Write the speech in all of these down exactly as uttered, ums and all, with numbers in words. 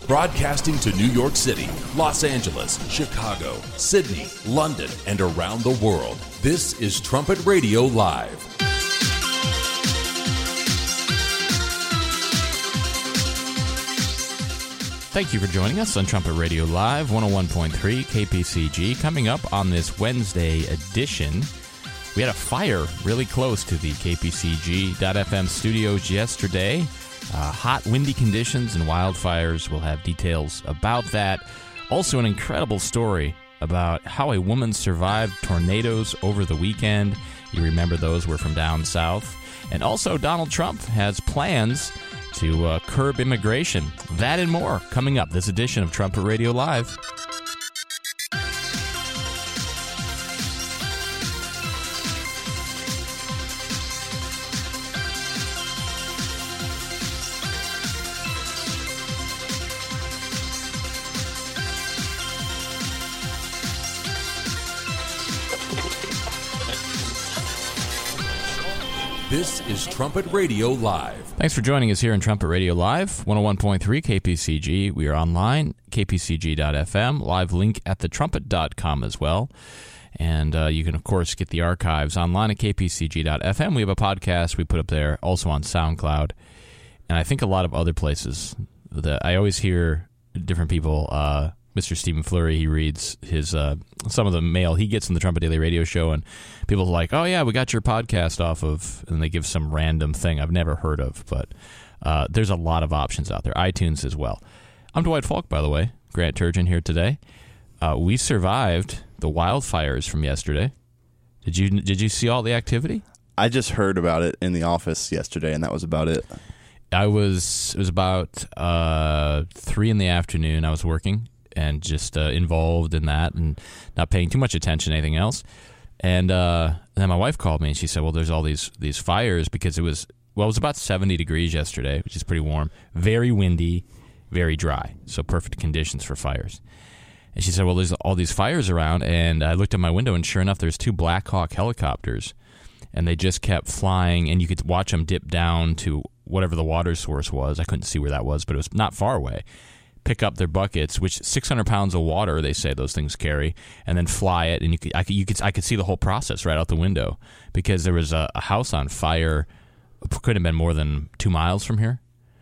Broadcasting to New York City, Los Angeles, Chicago, Sydney, London, and around the world. This is Trumpet Radio Live. Thank you for joining us on Trumpet Radio Live, one oh one point three K P C G. Coming up on this Wednesday edition, we had a fire really close to the K P C G dot F M studios yesterday. Uh, hot, windy conditions and wildfires. We'll have details about that. Also, an incredible story about how a woman survived tornadoes over the weekend. You remember those were from down south. And also, Donald Trump has plans to uh, curb immigration. That and more coming up this edition of Trumpet Radio Live. This is Trumpet Radio Live. Thanks for joining us here in Trumpet Radio Live, one oh one point three K P C G. We are online, K P C G dot F M, live link at the trumpet dot com as well. And uh, you can, of course, get the archives online at K P C G dot F M. We have a podcast we put up there, also on SoundCloud, and I think a lot of other places. That I always hear different people, uh, Mister Stephen Fleury, he reads his uh, some of the mail he gets from the Trumpet Daily Radio Show, and people are like, oh, yeah, we got your podcast off of, and they give some random thing I've never heard of, but uh, there's a lot of options out there, iTunes as well. I'm Dwight Falk, by the way, Grant Turgeon here today. Uh, we survived the wildfires from yesterday. Did you Did you see all the activity? I just heard about it in the office yesterday, and that was about it. I was, it was about uh, three in the afternoon. I was working and just uh, involved in that and not paying too much attention to anything else. And, uh, and then my wife called me and she said, well, there's all these these fires because it was, well, it was about seventy degrees yesterday, which is pretty warm, very windy, very dry, so perfect conditions for fires. And she said, well, there's all these fires around, and I looked at my window, and sure enough, there's two Black Hawk helicopters, and they just kept flying, and you could watch them dip down to whatever the water source was. I couldn't see where that was, but it was not far away. Pick up their buckets, which six hundred pounds of water they say those things carry, and then fly it. And you could, I could, you could, I could see the whole process right out the window because there was a, a house on fire. Could have been more than two miles from here,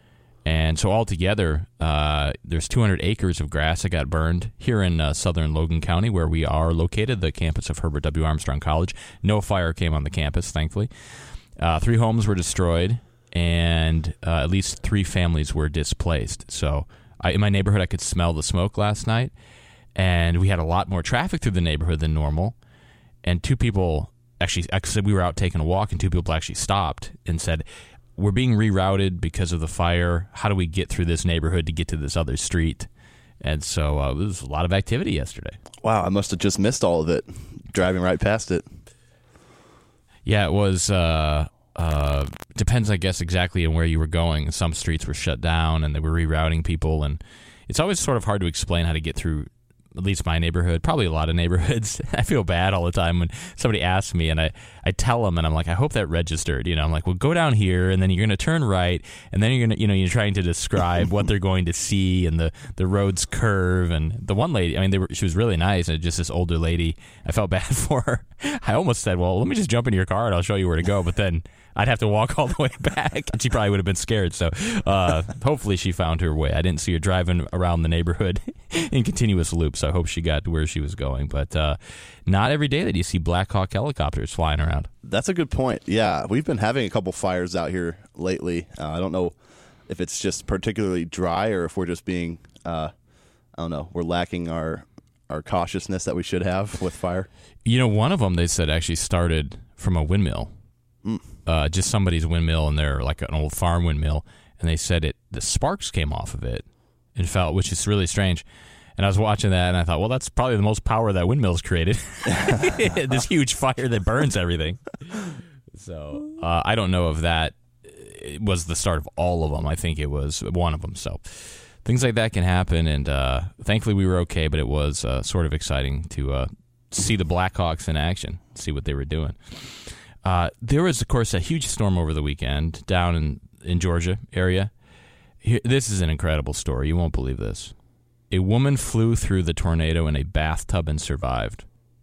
and so altogether, uh, there's two hundred acres of grass that got burned here in uh, southern Logan County, where we are located, the campus of Herbert W. Armstrong College. No fire came on the campus, thankfully. Uh, three homes were destroyed, and uh, at least three families were displaced. So. I, in my neighborhood, I could smell the smoke last night, and we had a lot more traffic through the neighborhood than normal. And two people actually, actually we were out taking a walk, and two people actually stopped and said, we're being rerouted because of the fire. How do we get through this neighborhood to get to this other street? And so uh, there was a lot of activity yesterday. Wow, I must have just missed all of it, driving right past it. Yeah, it was... Uh, Uh, depends, I guess, exactly on where you were going. Some streets were shut down, and they were rerouting people, and it's always sort of hard to explain how to get through, at least my neighborhood, probably a lot of neighborhoods. I feel bad all the time when somebody asks me, and I, I tell them, and I'm like, I hope that registered. You know, I'm like, well, go down here, and then you're going to turn right, and then you're going to, you know, you're trying to describe what they're going to see, and the, the roads curve, and the one lady, I mean, they were, she was really nice, and just this older lady, I felt bad for her. I almost said, well, let me just jump into your car, and I'll show you where to go, but then I'd have to walk all the way back, and she probably would have been scared. So uh, hopefully she found her way. I didn't see her driving around the neighborhood in continuous loops, so I hope she got to where she was going. But uh, not every day that you see Black Hawk helicopters flying around. That's a good point. Yeah, we've been having a couple fires out here lately. Uh, I don't know if it's just particularly dry or if we're just being, uh, I don't know, we're lacking our, our cautiousness that we should have with fire. You know, one of them, they said, actually started from a windmill. Mm. Uh, just somebody's windmill, and they're like an old farm windmill, and they said it the sparks came off of it and fell, which is really strange. And I was watching that, and I thought, well, that's probably the most power that windmill's created. This huge fire that burns everything. So uh, I don't know if that was the start of all of them. I think it was one of them. So things like that can happen, and uh, thankfully we were okay, but it was uh, sort of exciting to uh, see the Blackhawks in action, see what they were doing. Uh, there was, of course, a huge storm over the weekend down in, in Georgia area. Here, this is an incredible story. You won't believe this. A woman flew through the tornado in a bathtub and survived.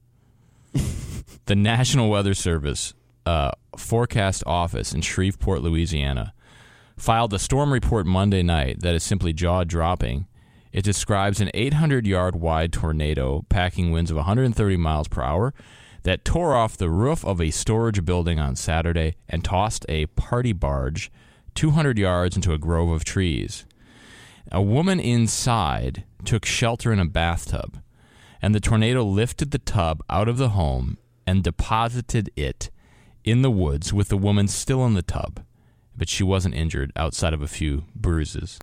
The National Weather Service uh, Forecast Office in Shreveport, Louisiana, filed a storm report Monday night that is simply jaw-dropping. It describes an eight hundred yard wide tornado packing winds of one hundred thirty miles per hour that tore off the roof of a storage building on Saturday and tossed a party barge two hundred yards into a grove of trees. A woman inside took shelter in a bathtub, and the tornado lifted the tub out of the home and deposited it in the woods with the woman still in the tub, but she wasn't injured outside of a few bruises.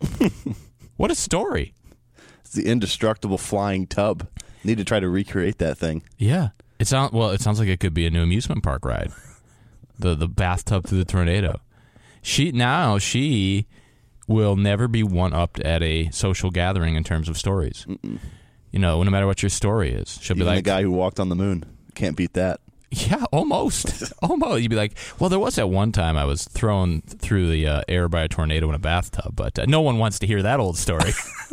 What a story. It's the indestructible flying tub. Need to try to recreate that thing. Yeah. It sounds well, it sounds like it could be a new amusement park ride. The the bathtub through the tornado. She now she will never be one-upped at a social gathering in terms of stories. Mm-mm. You know, no matter what your story is. She'll Even be like the guy who walked on the moon. Can't beat that. Yeah, almost. Almost. You'd be like, well, there was that one time I was thrown through the uh, air by a tornado in a bathtub, but uh, no one wants to hear that old story.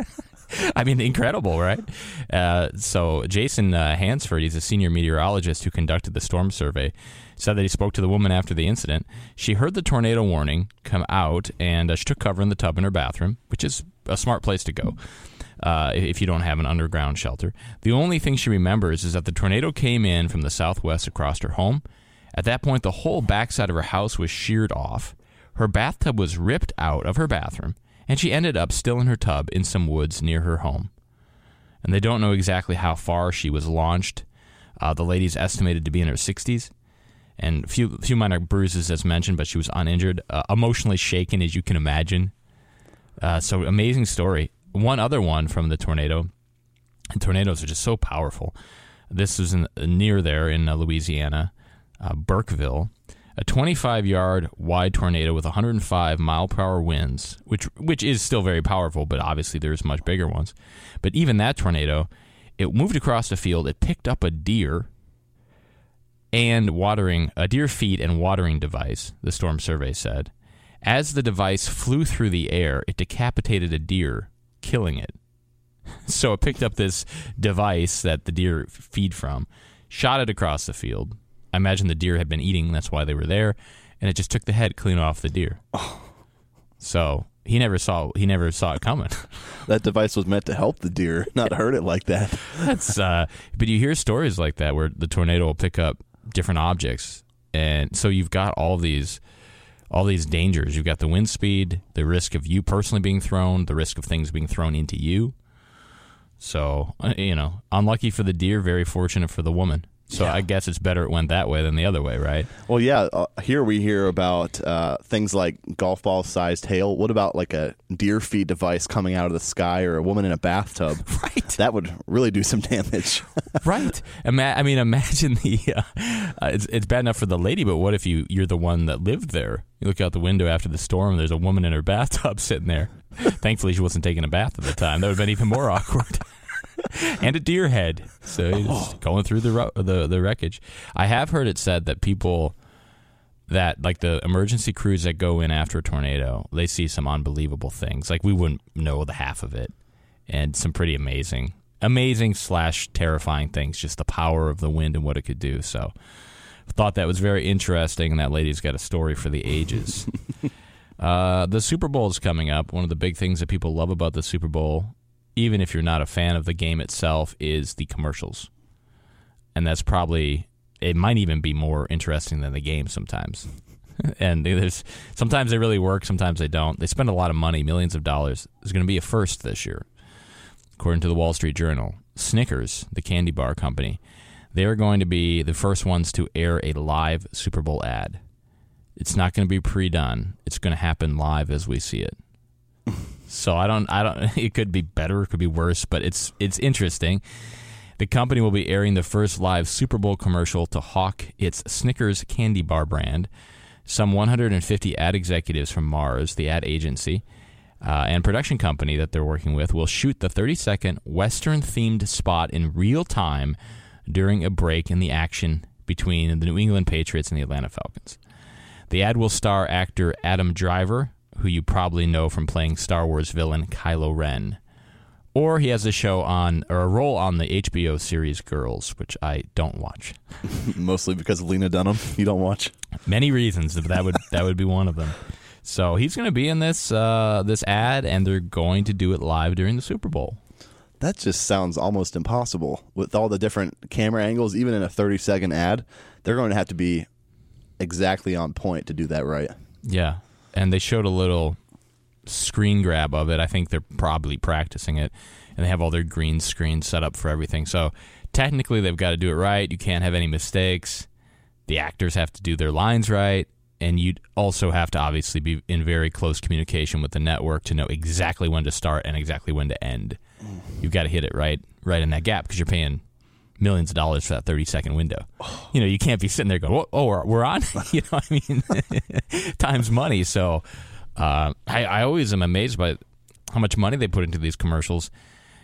I mean, incredible, right? Uh, so Jason uh, Hansford, he's a senior meteorologist who conducted the storm survey, said that he spoke to the woman after the incident. She heard the tornado warning come out, and uh, she took cover in the tub in her bathroom, which is a smart place to go uh, if you don't have an underground shelter. The only thing she remembers is that the tornado came in from the southwest across her home. At that point, the whole backside of her house was sheared off. Her bathtub was ripped out of her bathroom, and she ended up still in her tub in some woods near her home. And they don't know exactly how far she was launched. Uh, the lady's estimated to be in her sixties, and a few, few minor bruises as mentioned, but she was uninjured, uh, emotionally shaken as you can imagine. Uh, so amazing story. One other one from the tornado. And tornadoes are just so powerful. This was in, near there in uh, Louisiana, uh, Burkeville. A twenty-five yard wide tornado with one hundred five mile per hour winds, which which is still very powerful, but obviously there's much bigger ones. But even that tornado, it moved across the field. It picked up a deer and watering a deer feed and watering device, the storm survey said. As the device flew through the air, it decapitated a deer, killing it. So it picked up this device that the deer feed from, shot it across the field. I imagine the deer had been eating, that's why they were there, and it just took the head clean off the deer. Oh. So he never saw he never saw it coming. That device was meant to help the deer, not hurt it like that. That's uh, but you hear stories like that where the tornado will pick up different objects, and so you've got all these all these dangers. You've got the wind speed, the risk of you personally being thrown, the risk of things being thrown into you. So, you know, unlucky for the deer, very fortunate for the woman. So yeah. I guess it's better it went that way than the other way, right? Well, yeah. Uh, here we hear about uh, things like golf ball-sized hail. What about like a deer feed device coming out of the sky or a woman in a bathtub? Right. That would really do some damage. Right. Ima- I mean, imagine the. Uh, uh, it's it's bad enough for the lady, but what if you you're the one that lived there? You look out the window after the storm. There's a woman in her bathtub sitting there. Thankfully, she wasn't taking a bath at the time. That would have been even more awkward. And a deer head, so he's oh. going through the, ro- the the wreckage. I have heard it said that people that like the emergency crews that go in after a tornado, they see some unbelievable things. Like we wouldn't know the half of it, and some pretty amazing, amazing slash terrifying things. Just the power of the wind and what it could do. So, thought that was very interesting. And that lady's got a story for the ages. uh, the Super Bowl is coming up. One of the big things that people love about the Super Bowl, even if you're not a fan of the game itself, is the commercials. And that's probably, it might even be more interesting than the game sometimes. And there's sometimes they really work, sometimes they don't. They spend a lot of money, millions of dollars. There's going to be a first this year. According to the Wall Street Journal, Snickers, the candy bar company, they're going to be the first ones to air a live Super Bowl ad. It's not going to be pre-done. It's going to happen live as we see it. So I don't, I don't. It could be better, it could be worse, but it's it's interesting. The company will be airing the first live Super Bowl commercial to hawk its Snickers candy bar brand. Some one hundred fifty ad executives from Mars, the ad agency, uh, and production company that they're working with, will shoot the thirty second Western-themed spot in real time during a break in the action between the New England Patriots and the Atlanta Falcons. The ad will star actor Adam Driver, who you probably know from playing Star Wars villain Kylo Ren. Or he has a show on, or a role on the H B O series Girls, which I don't watch. Mostly because of Lena Dunham. You don't watch? Many reasons, but that would that would be one of them. So he's going to be in this uh, this ad, and they're going to do it live during the Super Bowl. That just sounds almost impossible. With all the different camera angles, even in a thirty-second ad, they're going to have to be exactly on point to do that right. Yeah, and they showed a little screen grab of it. I think they're probably practicing it, and they have all their green screen set up for everything. So technically, they've got to do it right. You can't have any mistakes. The actors have to do their lines right, and you'd also have to obviously be in very close communication with the network to know exactly when to start and exactly when to end. You've got to hit it right, right in that gap because you're paying millions of dollars for that thirty-second window. You know, you can't be sitting there going, "Oh, we're, we're on." You know what I mean? Time's money. So uh, I, I always am amazed by how much money they put into these commercials,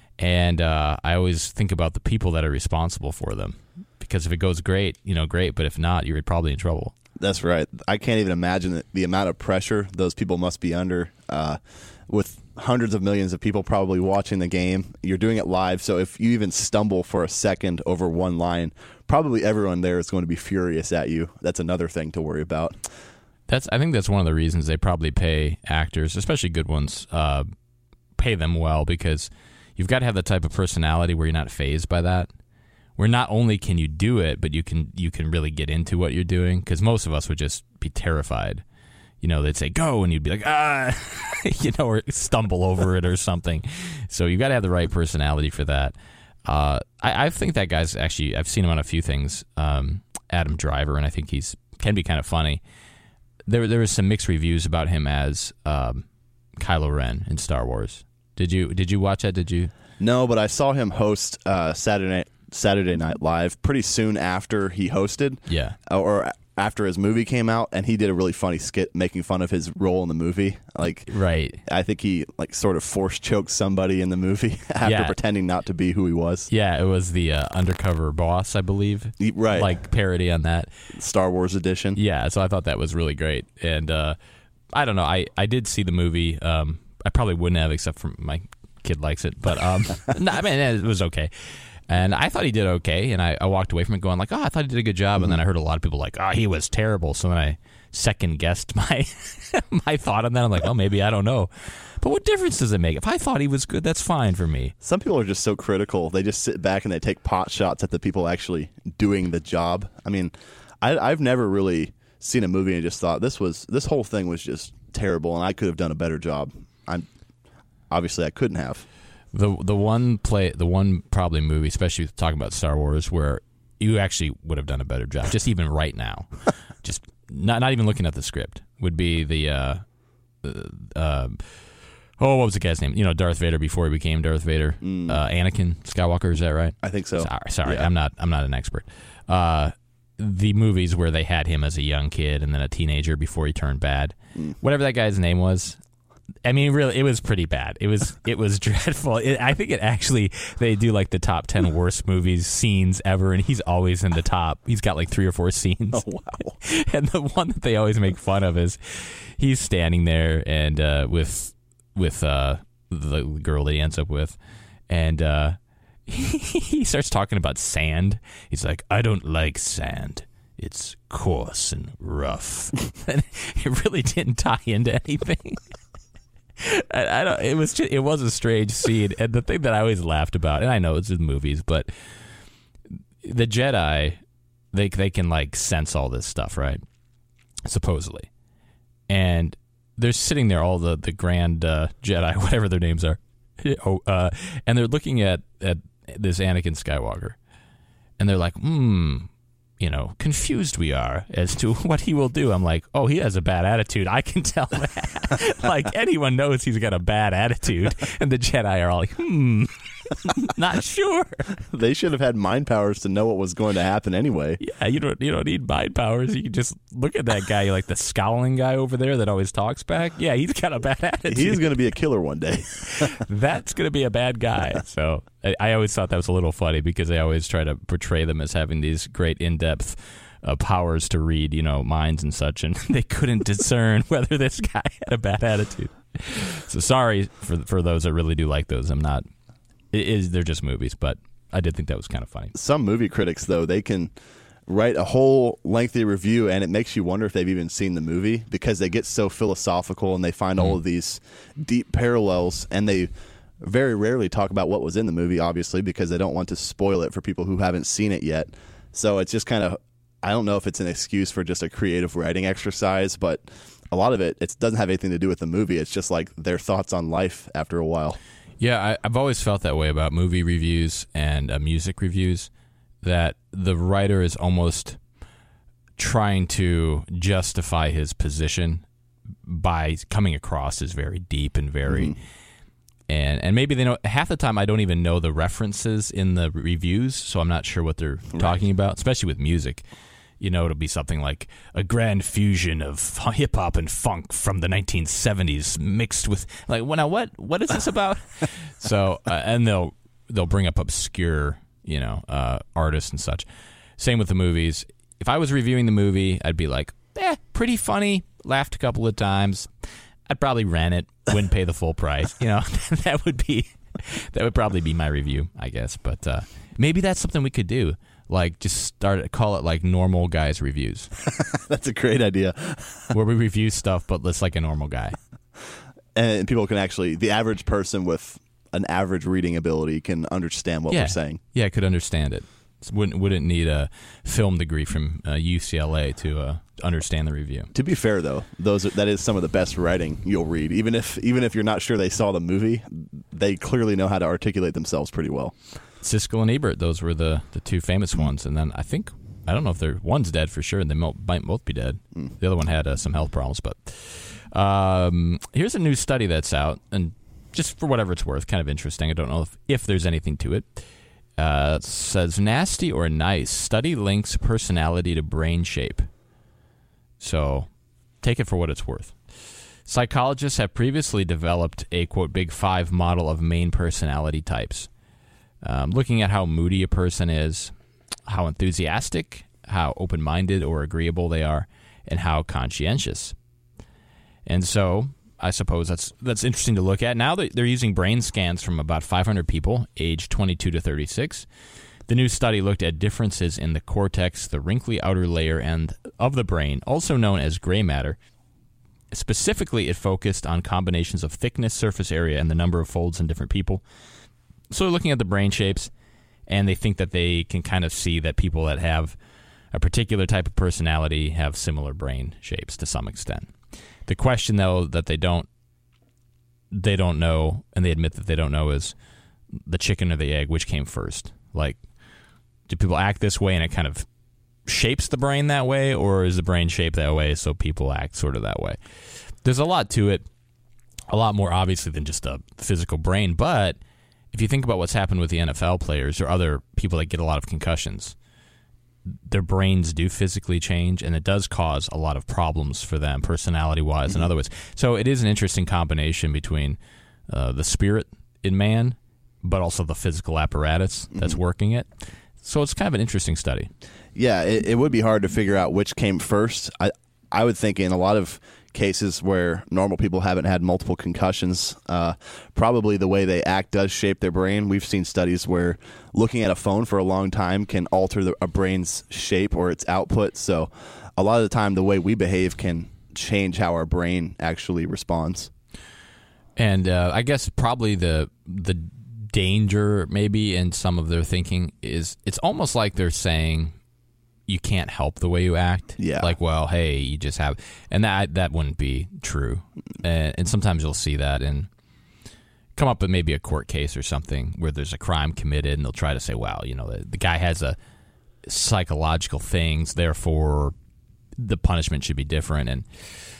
and uh, I always think about the people that are responsible for them. Because if it goes great, you know, great. But if not, you're probably in trouble. That's right. I can't even imagine the, the amount of pressure those people must be under uh, with hundreds of millions of people probably watching the game. You're doing it live, so if you even stumble for a second over one line, probably everyone there is going to be furious at you. That's another thing to worry about. That's I think that's one of the reasons they probably pay actors, especially good ones, uh, pay them well, because you've got to have the type of personality where you're not fazed by that. Where not only can you do it, but you can you can really get into what you're doing. Because most of us would just be terrified. You know, they'd say, go, and you'd be like, ah, you know, or stumble over it or something. So you've got to have the right personality for that. Uh, I, I think that guy's actually, I've seen him on a few things, um, Adam Driver, and I think he's can be kind of funny. There there was some mixed reviews about him as um, Kylo Ren in Star Wars. Did you did you watch that? Did you? No, but I saw him host uh, Saturday Night Saturday Night Live pretty soon after he hosted, yeah, or after his movie came out, and he did a really funny skit making fun of his role in the movie. Like, right, I think he like sort of force choked somebody in the movie after yeah. pretending not to be who he was. Yeah, it was the uh, Undercover Boss, I believe, right? Like parody on that Star Wars edition. Yeah, so I thought that was really great, and uh, I don't know, I I did see the movie. Um, I probably wouldn't have, except for my kid likes it, but um, no, I mean it was okay. And I thought he did okay, and I, I walked away from it going like, oh, I thought he did a good job. Mm-hmm. And then I heard a lot of people like, oh, he was terrible. So then I second-guessed my my thought on that. I'm like, oh, maybe, I don't know. But what difference does it make? If I thought he was good, that's fine for me. Some people are just so critical. They just sit back and they take pot shots at the people actually doing the job. I mean, I, I've never really seen a movie and just thought this was this whole thing was just terrible, and I could have done a better job. I'm obviously I couldn't have. The the one play the one probably movie, especially talking about Star Wars, where you actually would have done a better job, just even right now, just not not even looking at the script, would be the uh, uh, oh what was the guy's name? You know, Darth Vader before he became Darth Vader, mm. uh, Anakin Skywalker. Is that right? I think so. Sorry, sorry yeah. I'm not I'm not an expert. Uh, the movies where they had him as a young kid and then a teenager before he turned bad, mm. whatever that guy's name was. I mean, really, it was pretty bad. It was it was dreadful. It, I think it actually, they do like the top ten worst movies, scenes ever, and he's always in the top. He's got like three or four scenes. Oh, wow. And the one that they always make fun of is he's standing there and uh, with with uh, the girl that he ends up with, and uh, he starts talking about sand. He's like, I don't like sand. It's coarse and rough. And it really didn't tie into anything. I, I don't. It was just, it was a strange scene, and the thing that I always laughed about, and I know it's in movies, but the Jedi, they they can like sense all this stuff, right? Supposedly, and they're sitting there, all the the grand uh, Jedi, whatever their names are, oh, uh, and they're looking at at this Anakin Skywalker, and they're like, hmm. You know, confused we are as to what he will do. I'm like, oh, he has a bad attitude. I can tell that. Like, anyone knows he's got a bad attitude. And the Jedi are all like, hmm, not sure. They should have had mind powers to know what was going to happen anyway. Yeah, you don't you don't need mind powers. You can just look at that guy, like the scowling guy over there that always talks back. Yeah, he's got a bad attitude. He's going to be a killer one day. That's going to be a bad guy. So I, I always thought that was a little funny because they always try to portray them as having these great in-depth uh, powers to read, you know, minds and such, and they couldn't discern whether this guy had a bad attitude. So sorry for for those that really do like those. I'm not. It is they're just movies, but I did think that was kind of funny. Some movie critics, though, they can write a whole lengthy review, and it makes you wonder if they've even seen the movie because they get so philosophical and they find mm-hmm. all of these deep parallels, and they very rarely talk about what was in the movie, obviously, because they don't want to spoil it for people who haven't seen it yet. So it's just kind of, I don't know if it's an excuse for just a creative writing exercise, but a lot of it, it doesn't have anything to do with the movie. It's just like their thoughts on life after a while. Yeah, I, I've always felt that way about movie reviews and uh, music reviews, that the writer is almost trying to justify his position by coming across as very deep and very... Mm-hmm. And and maybe they know, half the time I don't even know the references in the reviews, so I'm not sure what they're right. talking about, especially with music. You know, it'll be something like a grand fusion of hip-hop and funk from the nineteen seventies mixed with, like, well, now what, what is this about? so, uh, and they'll they'll bring up obscure, you know, uh, artists and such. Same with the movies. If I was reviewing the movie, I'd be like, eh, pretty funny, laughed a couple of times. I'd probably rent it, wouldn't pay the full price. You know, that would be that would probably be my review, I guess. But uh, maybe that's something we could do. Like, just start call it like Normal Guys Reviews. That's a great idea. Where we review stuff, but it's like a normal guy. And people can actually, the average person with an average reading ability can understand what yeah. we're saying. Yeah, could understand it. Wouldn't wouldn't need a film degree from uh, U C L A to uh, understand the review. To be fair, though, those are, that is some of the best writing you'll read. Even if even if you're not sure they saw the movie, they clearly know how to articulate themselves pretty well. Siskel and Ebert, those were the, the two famous ones. And then I think, I don't know if they're, one's dead for sure, and they might both be dead. Mm. The other one had uh, some health problems. But um, here's a new study that's out, and just for whatever it's worth, kind of interesting. I don't know if, if there's anything to it. Uh, it says, nasty or nice, study links personality to brain shape. So take it for what it's worth. Psychologists have previously developed a, quote, Big Five model of main personality types, um, looking at how moody a person is, how enthusiastic, how open-minded or agreeable they are, and how conscientious. And so I suppose that's that's interesting to look at. Now they're using brain scans from about five hundred people, aged twenty-two to thirty-six. The new study looked at differences in the cortex, the wrinkly outer layer and of the brain, also known as gray matter. Specifically, it focused on combinations of thickness, surface area, and the number of folds in different people. So they're looking at the brain shapes, and they think that they can kind of see that people that have a particular type of personality have similar brain shapes to some extent. The question, though, that they don't they don't know, and they admit that they don't know, is the chicken or the egg, which came first? Like, do people act this way and it kind of shapes the brain that way, or is the brain shaped that way so people act sort of that way? There's a lot to it, a lot more obviously than just a physical brain, but if you think about what's happened with the N F L players or other people that get a lot of concussions, their brains do physically change, and it does cause a lot of problems for them, personality-wise mm-hmm. and other ways. So it is an interesting combination between uh, the spirit in man, but also the physical apparatus that's mm-hmm. working it. So it's kind of an interesting study. Yeah, it, it would be hard to figure out which came first. I I would think in a lot of cases where normal people haven't had multiple concussions, uh, probably the way they act does shape their brain. We've seen studies where looking at a phone for a long time can alter the, a brain's shape or its output. So a lot of the time the way we behave can change how our brain actually responds. And uh, I guess probably the the danger maybe in some of their thinking is it's almost like they're saying you can't help the way you act. Yeah. Like, well, hey, you just have... And that that wouldn't be true. And, and sometimes you'll see that and come up with maybe a court case or something where there's a crime committed, and they'll try to say, well, you know, the, the guy has a psychological things, therefore the punishment should be different. And,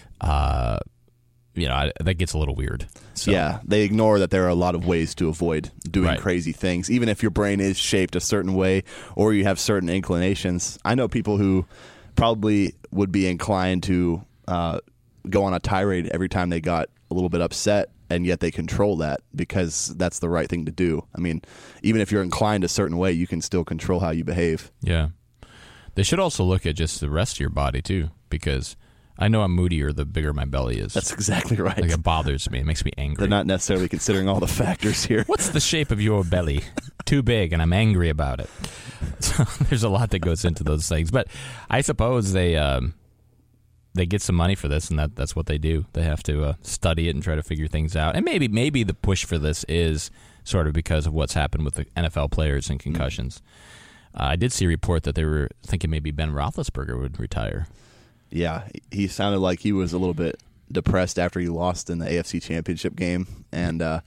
uh, you know, I, that gets a little weird. So. Yeah, they ignore that there are a lot of ways to avoid doing right. crazy things, even if your brain is shaped a certain way or you have certain inclinations. I know people who probably would be inclined to uh, go on a tirade every time they got a little bit upset, and yet they control that because that's the right thing to do. I mean, even if you're inclined a certain way, you can still control how you behave. Yeah. They should also look at just the rest of your body, too, because I know I'm moodier the bigger my belly is. That's exactly right. Like, it bothers me. It makes me angry. They're not necessarily considering all the factors here. What's the shape of your belly? Too big, and I'm angry about it. So there's a lot that goes into those things. But I suppose they um, they get some money for this, and that, that's what they do. They have to uh, study it and try to figure things out. And maybe maybe the push for this is sort of because of what's happened with the N F L players and concussions. Mm-hmm. Uh, I did see a report that they were thinking maybe Ben Roethlisberger would retire. Yeah, he sounded like he was a little bit depressed after he lost in the A F C Championship game. And uh,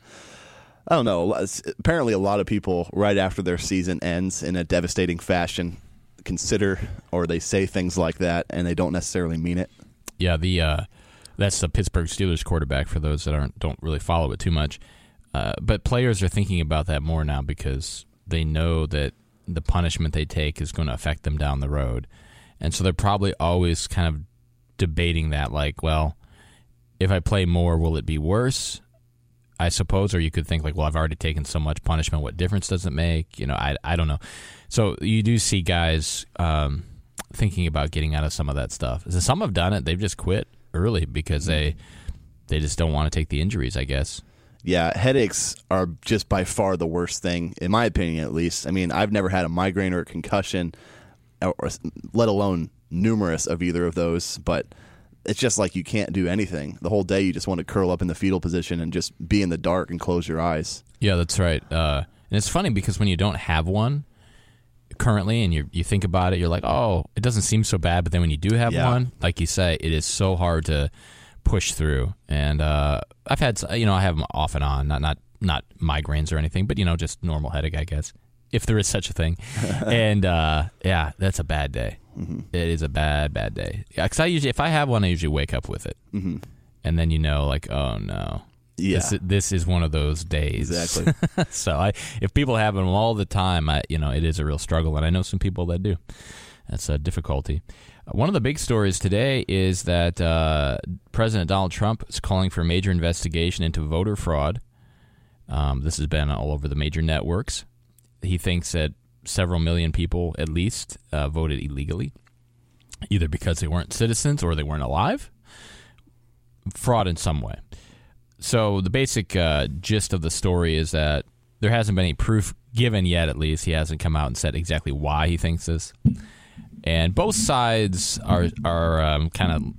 I don't know, apparently a lot of people right after their season ends in a devastating fashion consider or they say things like that, and they don't necessarily mean it. Yeah, the uh, that's the Pittsburgh Steelers quarterback, for those that aren't don't really follow it too much. Uh, but players are thinking about that more now because they know that the punishment they take is going to affect them down the road. And so they're probably always kind of debating that, like, well, if I play more, will it be worse? I suppose, or you could think like, well, I've already taken so much punishment. What difference does it make? You know, I I don't know. So you do see guys um, thinking about getting out of some of that stuff. So some have done it. They've just quit early because they they just don't want to take the injuries, I guess. Yeah, headaches are just by far the worst thing, in my opinion, at least. I mean, I've never had a migraine or a concussion, or, let alone numerous of either of those, but it's just like you can't do anything. The whole day you just want to curl up in the fetal position and just be in the dark and close your eyes. Yeah, that's right. Uh, and it's funny because when you don't have one currently and you you think about it, you're like, oh, it doesn't seem so bad. But then when you do have Yeah. one, like you say, it is so hard to push through. And uh, I've had, you know, I have them off and on, not not not migraines or anything, but, you know, just normal headache, I guess, if there is such a thing. And uh, yeah, that's a bad day. Mm-hmm. It is a bad, bad day. Because I usually, if I have one, I usually wake up with it, mm-hmm. and then you know, like, oh no, Yeah. this, this is one of those days. Exactly. So I, if people have them all the time, I, you know, it is a real struggle, and I know some people that do. That's a difficulty. One of the big stories today is that uh, President Donald Trump is calling for a major investigation into voter fraud. Um, this has been all over the major networks. He thinks that several million people, at least, uh, voted illegally, either because they weren't citizens or they weren't alive. Fraud in some way. So the basic uh, gist of the story is that there hasn't been any proof given yet, at least. He hasn't come out and said exactly why he thinks this. And both sides are are um, kind of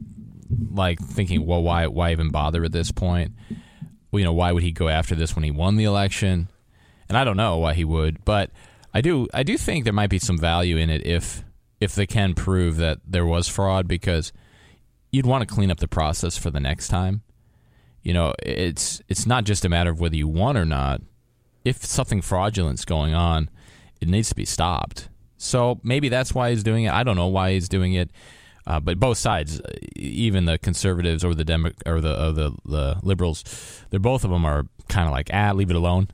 like thinking, well, why why even bother at this point? Well, you know, why would he go after this when he won the election? And I don't know why he would, but I do I do think there might be some value in it if if they can prove that there was fraud, because you'd want to clean up the process for the next time. You know, it's it's not just a matter of whether you won or not. If something fraudulent's going on, it needs to be stopped. So maybe that's why he's doing it. I don't know why he's doing it. Uh, but both sides, even the conservatives or the Demo- or the or the, the liberals, they're both of them are kind of like, ah, leave it alone.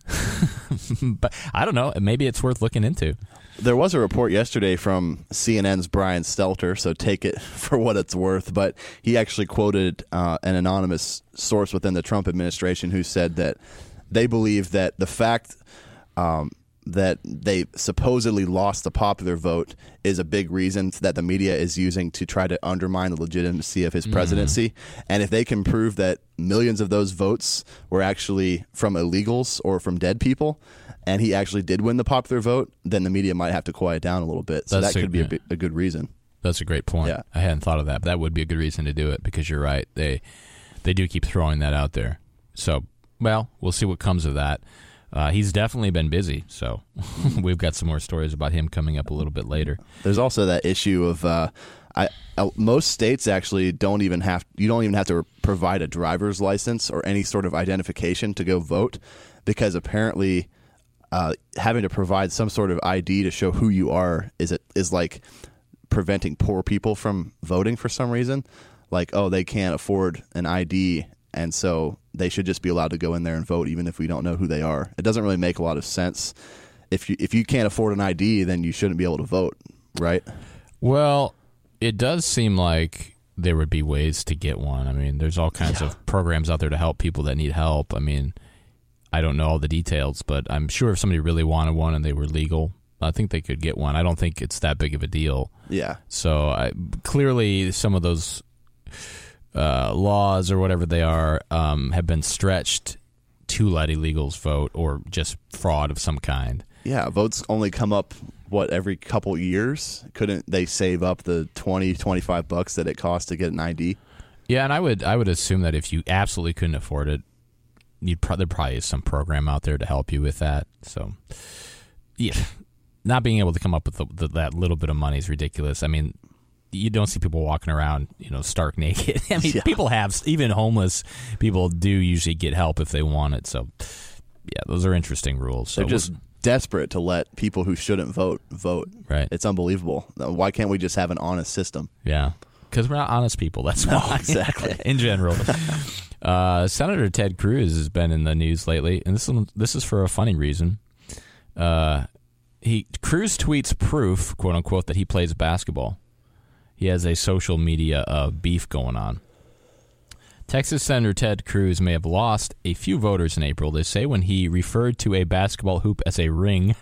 But I don't know. Maybe it's worth looking into. There was a report yesterday from C N N's Brian Stelter, so take it for what it's worth. But he actually quoted uh, an anonymous source within the Trump administration who said that they believe that the fact um, that they supposedly lost the popular vote is a big reason that the media is using to try to undermine the legitimacy of his presidency. Mm. And if they can prove that millions of those votes were actually from illegals or from dead people, and he actually did win the popular vote, then the media might have to quiet down a little bit. So That's that a, could be yeah. a, bi- a good reason. That's a great point. Yeah. I hadn't thought of that, but that would be a good reason to do it, because you're right. They they do keep throwing that out there. So, well, we'll see what comes of that. Uh, he's definitely been busy, so we've got some more stories about him coming up a little bit later. There's also that issue of uh, I, uh, most states actually don't even have you don't even have to provide a driver's license or any sort of identification to go vote, because apparently uh, having to provide some sort of I D to show who you are is it is like preventing poor people from voting for some reason. Like, oh, they can't afford an I D, and so they should just be allowed to go in there and vote even if we don't know who they are. It doesn't really make a lot of sense. If you if you can't afford an I D, then you shouldn't be able to vote, right? Well, it does seem like there would be ways to get one. I mean, there's all kinds Yeah. of programs out there to help people that need help. I mean, I don't know all the details, but I'm sure if somebody really wanted one and they were legal, I think they could get one. I don't think it's that big of a deal. Yeah. So I, clearly some of those uh, laws or whatever they are um, have been stretched to let illegals vote or just fraud of some kind. Yeah, votes only come up, what, every couple years? Couldn't they save up the twenty, twenty-five bucks that it costs to get an I D? Yeah, and I would I would assume that if you absolutely couldn't afford it, you'd pro- there probably is some program out there to help you with that. So, yeah, not being able to come up with the, the, that little bit of money is ridiculous. I mean, you don't see people walking around, you know, stark naked. I mean, yeah. people have, even homeless people do usually get help if they want it. So, yeah, those are interesting rules. So They're just we'll, desperate to let people who shouldn't vote vote. Right. It's unbelievable. Why can't we just have an honest system? Yeah, because we're not honest people. That's no, why. Exactly. In general. Uh, Senator Ted Cruz has been in the news lately, and this is, this is for a funny reason. Uh, he Cruz tweets proof, quote unquote, that he plays basketball. He has a social media uh, beef going on. Texas Senator Ted Cruz may have lost a few voters in April, they say, when he referred to a basketball hoop as a ring.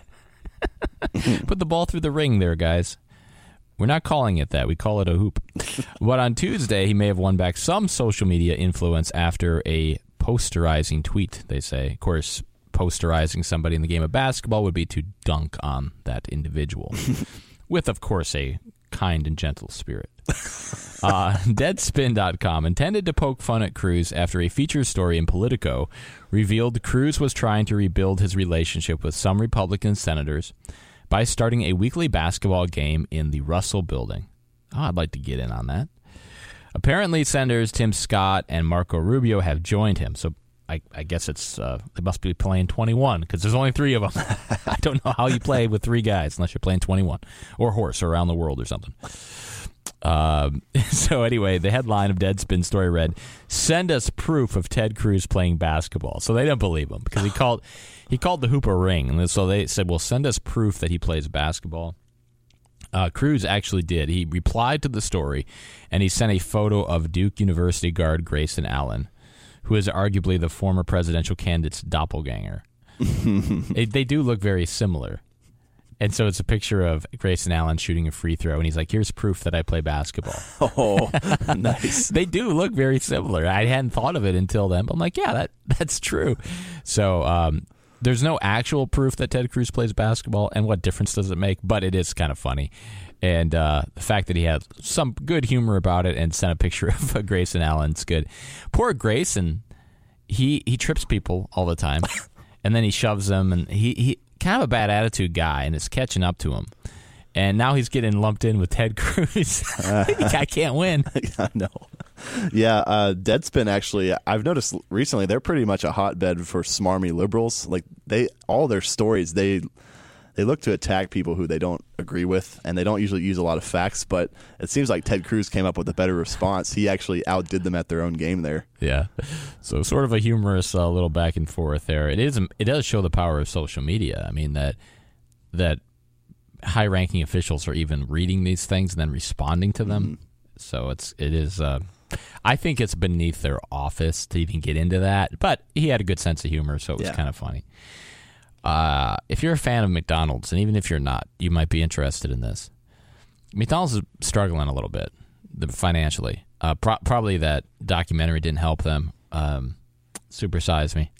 Put the ball through the ring there, guys. We're not calling it that. We call it a hoop. But on Tuesday, he may have won back some social media influence after a posterizing tweet, they say. Of course, posterizing somebody in the game of basketball would be to dunk on that individual. With, of course, a kind and gentle spirit. Uh, Deadspin dot com, intended to poke fun at Cruz after a feature story in Politico, revealed Cruz was trying to rebuild his relationship with some Republican senators by starting a weekly basketball game in the Russell Building. Oh, I'd like to get in on that. Apparently, Senators Tim Scott and Marco Rubio have joined him, so I, I guess it's uh, they must be playing twenty-one because there's only three of them. I don't know how you play with three guys unless you're playing twenty-one or horse or around the world or something. Um, so anyway, the headline of Deadspin story read, "Send us proof of Ted Cruz playing basketball." So they don't believe him because he called he called the hoop a ring, and so they said, "Well, send us proof that he plays basketball." Uh, Cruz actually did. He replied to the story, and he sent a photo of Duke University guard Grayson Allen, who is arguably the former presidential candidate's doppelganger. they, they do look very similar. And so it's a picture of Grayson Allen shooting a free throw, and he's like, here's proof that I play basketball. Oh, nice. They do look very similar. I hadn't thought of it until then, but I'm like, yeah, that that's true. So um, there's no actual proof that Ted Cruz plays basketball, and what difference does it make? But it is kind of funny. And uh, the fact that he had some good humor about it and sent a picture of uh, Grayson Allen's good. Poor Grayson, he, he trips people all the time, and then he shoves them, and he... he kind of a bad attitude guy, and it's catching up to him. And now he's getting lumped in with Ted Cruz. I can't win. I know. Yeah, uh, Deadspin actually, I've noticed recently they're pretty much a hotbed for smarmy liberals. Like they, all their stories, they they look to attack people who they don't agree with, and they don't usually use a lot of facts. But it seems like Ted Cruz came up with a better response. He actually outdid them at their own game there. Yeah, so sort of a humorous uh, little back and forth there. It is. It does show the power of social media. I mean that that high-ranking officials are even reading these things and then responding to them. Mm-hmm. So it's it is. Uh, I think it's beneath their office to even get into that. But he had a good sense of humor, so it was yeah. kind of funny. Uh, if you're a fan of McDonald's, and even if you're not, you might be interested in this. McDonald's is struggling a little bit financially. Uh, pro- probably that documentary didn't help them. Um, Super Size Me.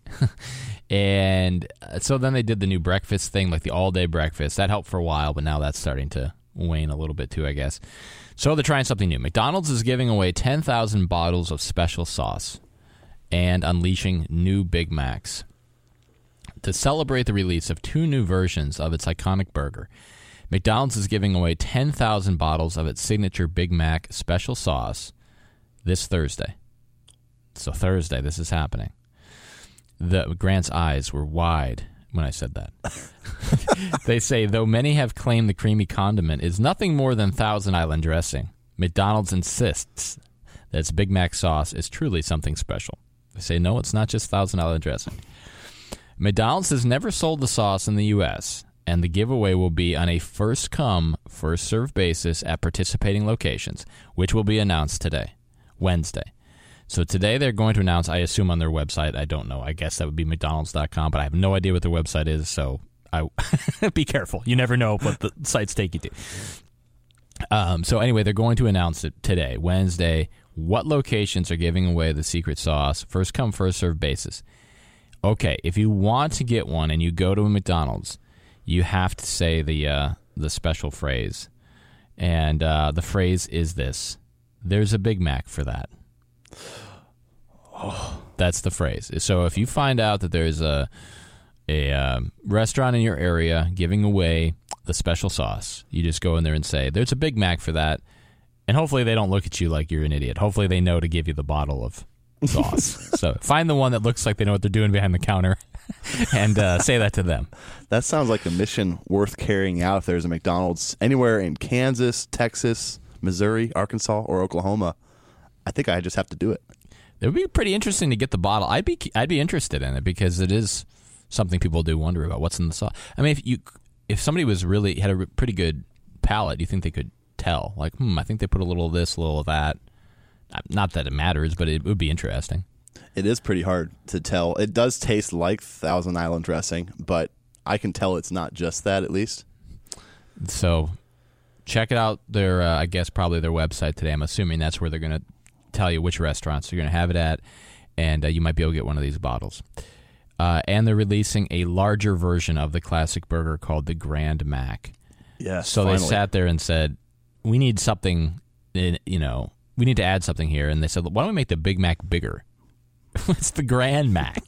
And so then they did the new breakfast thing, like the all-day breakfast. That helped for a while, but now that's starting to wane a little bit too, I guess. So they're trying something new. McDonald's is giving away ten thousand bottles of special sauce and unleashing new Big Macs. To celebrate the release of two new versions of its iconic burger, McDonald's is giving away ten thousand bottles of its signature Big Mac special sauce this Thursday. So Thursday, this is happening. The Grant's eyes were wide when I said that. They say, though many have claimed the creamy condiment is nothing more than Thousand Island dressing, McDonald's insists that its Big Mac sauce is truly something special. They say, no, it's not just Thousand Island dressing. McDonald's has never sold the sauce in the U S, and the giveaway will be on a first-come, first-served basis at participating locations, which will be announced today, Wednesday. So today they're going to announce, I assume on their website, I don't know, I guess that would be McDonald's dot com, but I have no idea what their website is, so I be careful. You never know what the sites take you to. Um, so anyway, they're going to announce it today, Wednesday, what locations are giving away the secret sauce. First come, first serve basis. Okay, if you want to get one and you go to a McDonald's, you have to say the uh, the special phrase. And uh, the phrase is this: there's a Big Mac for that. Oh. That's the phrase. So if you find out that there's a a uh, restaurant in your area giving away the special sauce, you just go in there and say, there's a Big Mac for that. And hopefully they don't look at you like you're an idiot. Hopefully they know to give you the bottle of sauce. So find the one that looks like they know what they're doing behind the counter and uh, say that to them. That sounds like a mission worth carrying out if there's a McDonald's anywhere in Kansas, Texas, Missouri, Arkansas, or Oklahoma. I think I just have to do it. It would be pretty interesting to get the bottle. I'd be I'd be interested in it because it is something people do wonder about. What's in the sauce? I mean, if you if somebody was really had a pretty good palate, you think they could tell? Like, hmm, I think they put a little of this, a little of that. Not that it matters, but it would be interesting. It is pretty hard to tell. It does taste like Thousand Island dressing, but I can tell it's not just that, at least. So check it out. Their, uh, I guess, probably their website today. I'm assuming that's where they're going to tell you which restaurants you're going to have it at, and uh, you might be able to get one of these bottles. Uh, and they're releasing a larger version of the classic burger called the Grand Mac. Yes, so finally. They sat there and said, we need something, in, you know, we need to add something here. And they said, why don't we make the Big Mac bigger? It's the Grand Mac.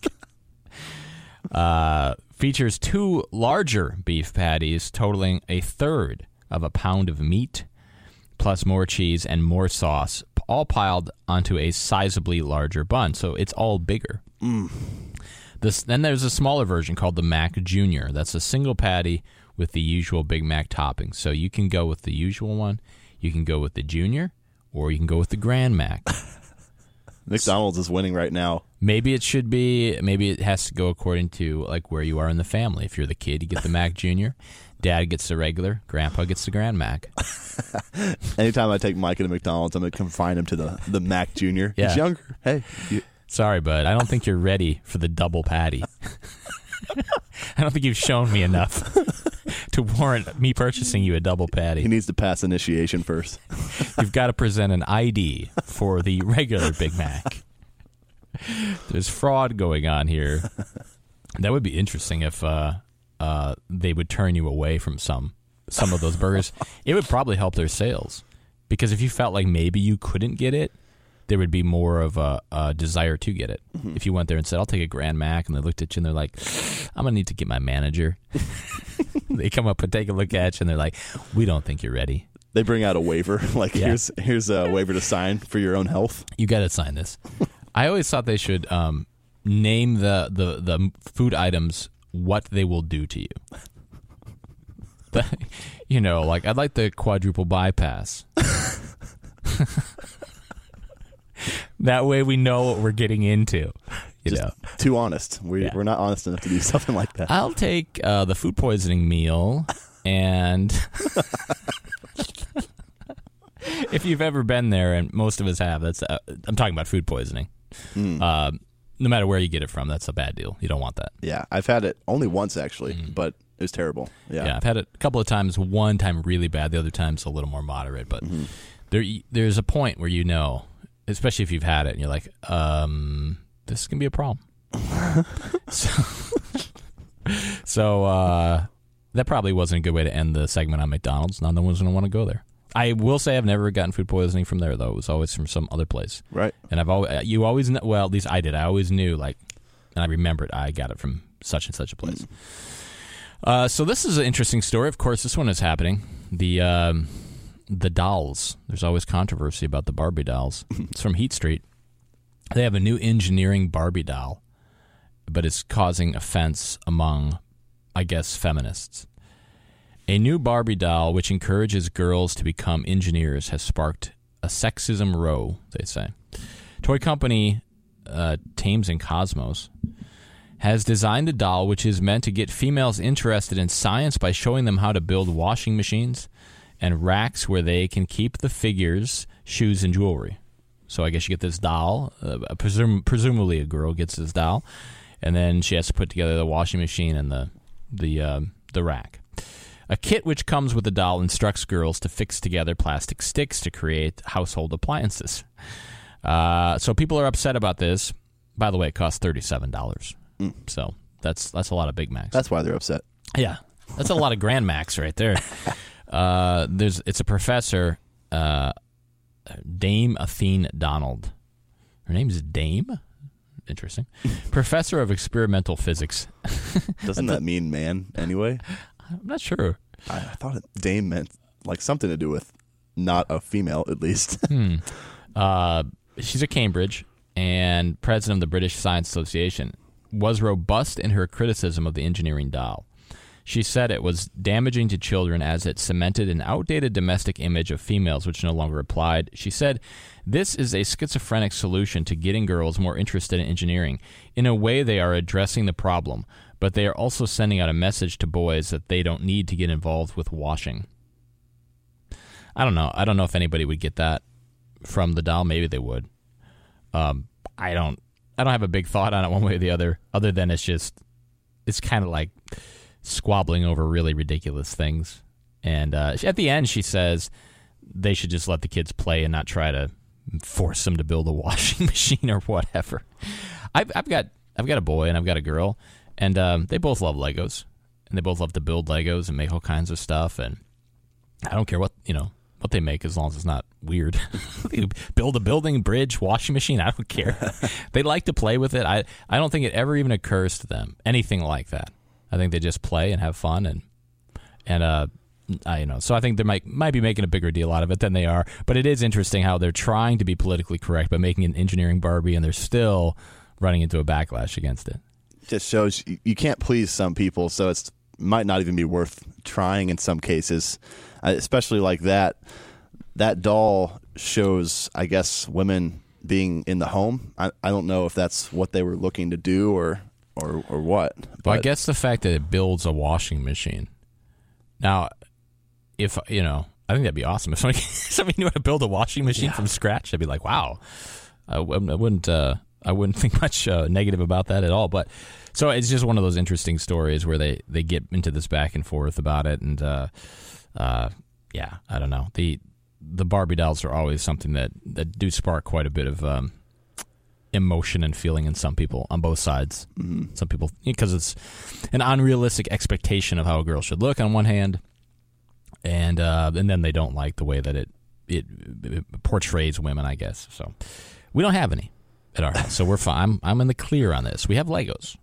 uh, features two larger beef patties totaling a third of a pound of meat, plus more cheese and more sauce, all piled onto a sizably larger bun. So it's all bigger. Mm. This, then there's a smaller version called the Mac Junior. That's a single patty with the usual Big Mac toppings. So you can go with the usual one, you can go with the Junior, or you can go with the Grand Mac. McDonald's is winning right now. Maybe it should be, maybe it has to go according to like where you are in the family. If you're the kid, you get the Mac Junior. Dad gets the regular. Grandpa gets the Grand Mac. Anytime I take Mike to McDonald's, I'm going to confine him to the, the Mac Junior. Yeah. He's younger. Hey. You- Sorry, bud. I don't think you're ready for the double patty. I don't think you've shown me enough to warrant me purchasing you a double patty. He needs to pass initiation first. You've got to present an I D for the regular Big Mac. There's fraud going on here. That would be interesting if uh, uh, they would turn you away from some some of those burgers. It would probably help their sales. Because if you felt like maybe you couldn't get it, there would be more of a, a desire to get it. Mm-hmm. If you went there and said, I'll take a Grand Mac, and they looked at you and they're like, I'm going to need to get my manager. They come up and take a look at you and they're like, we don't think you're ready. They bring out a waiver. Like, yeah. here's here's a waiver to sign for your own health. You got to sign this. I always thought they should um, name the, the, the food items what they will do to you. The, you know, like, I'd like the quadruple bypass. That way we know what we're getting into. You Just know. Too honest. We, Yeah. We're not honest enough to do something like that. I'll take uh, the food poisoning meal, and if you've ever been there, and most of us have, that's uh, I'm talking about food poisoning. Mm. Uh, no matter where you get it from, that's a bad deal. You don't want that. Yeah, I've had it only once, actually, mm. but it was terrible. Yeah. yeah, I've had it a couple of times. One time really bad. The other time's a little more moderate. But mm-hmm. there, there's a point where you know, especially if you've had it, and you're like, um, this is going to be a problem. so so uh, that probably wasn't a good way to end the segment on McDonald's. None of one's going to want to go there. I will say I've never gotten food poisoning from there, though. It was always from some other place. Right. And I've always, you always know, well, at least I did. I always knew, like, and I remembered I got it from such and such a place. Mm. Uh, so this is an interesting story. Of course, this one is happening. The um, the dolls. There's always controversy about the Barbie dolls. It's from Heat Street. They have a new engineering Barbie doll, but it's causing offense among, I guess, feminists. A new Barbie doll, which encourages girls to become engineers, has sparked a sexism row, they say. Toy company uh, Thames and Cosmos has designed a doll which is meant to get females interested in science by showing them how to build washing machines and racks where they can keep the figures, shoes, and jewelry. So I guess you get this doll. Uh, presum- presumably a girl gets this doll, and then she has to put together the washing machine and the the um, the rack. A kit which comes with the doll instructs girls to fix together plastic sticks to create household appliances. Uh, so people are upset about this. By the way, it costs thirty-seven dollars. Mm. So that's that's a lot of Big Macs. That's why they're upset. Yeah, that's a lot of Grand Macs right there. Uh, there's it's a professor, uh, Dame Athene Donald. Her name is Dame. Interesting. Professor of experimental physics. Doesn't that mean man anyway? I'm not sure. I, I thought it, Dame meant like something to do with not a female, at least. hmm. Uh, she's at Cambridge and president of the British Science Association. Was robust in her criticism of the engineering doll. She said it was damaging to children as it cemented an outdated domestic image of females which no longer applied. She said, this is a schizophrenic solution to getting girls more interested in engineering. In a way, they are addressing the problem, but they are also sending out a message to boys that they don't need to get involved with washing. I don't know. I don't know if anybody would get that from the doll. Maybe they would. Um, I don't I don't have a big thought on it one way or the other, other than it's just, it's kind of like squabbling over really ridiculous things. And uh, at the end, she says they should just let the kids play and not try to force them to build a washing machine or whatever. I've, I've got I've got a boy and I've got a girl, and um, they both love Legos, and they both love to build Legos and make all kinds of stuff. And I don't care what you know what they make as long as it's not weird. Build a building, bridge, washing machine. I don't care. They like to play with it. I I don't think it ever even occurs to them anything like that. I think they just play and have fun, and and uh, I, you know. So I think they might might be making a bigger deal out of it than they are. But it is interesting how they're trying to be politically correct by making an engineering Barbie, and they're still running into a backlash against it. Just shows you, you can't please some people, so it's might not even be worth trying in some cases, uh, especially like that. That doll shows, I guess, women being in the home. I, I don't know if that's what they were looking to do or. Or or what? But well, I guess the fact that it builds a washing machine. Now, if you know, I think that'd be awesome. If somebody, somebody knew how to build a washing machine yeah. from scratch, I'd be like, wow. I, I wouldn't. Uh, I wouldn't think much uh, negative about that at all. But so it's just one of those interesting stories where they, they get into this back and forth about it, and uh, uh, yeah, I don't know. the The Barbie dolls are always something that, that do spark quite a bit of. Um, emotion and feeling in some people on both sides. Mm-hmm. Some people, because it's an unrealistic expectation of how a girl should look on one hand, and uh, and then they don't like the way that it, it it portrays women, I guess. So we don't have any at our house, so we're fine. I'm, I'm in the clear on this. We have Legos.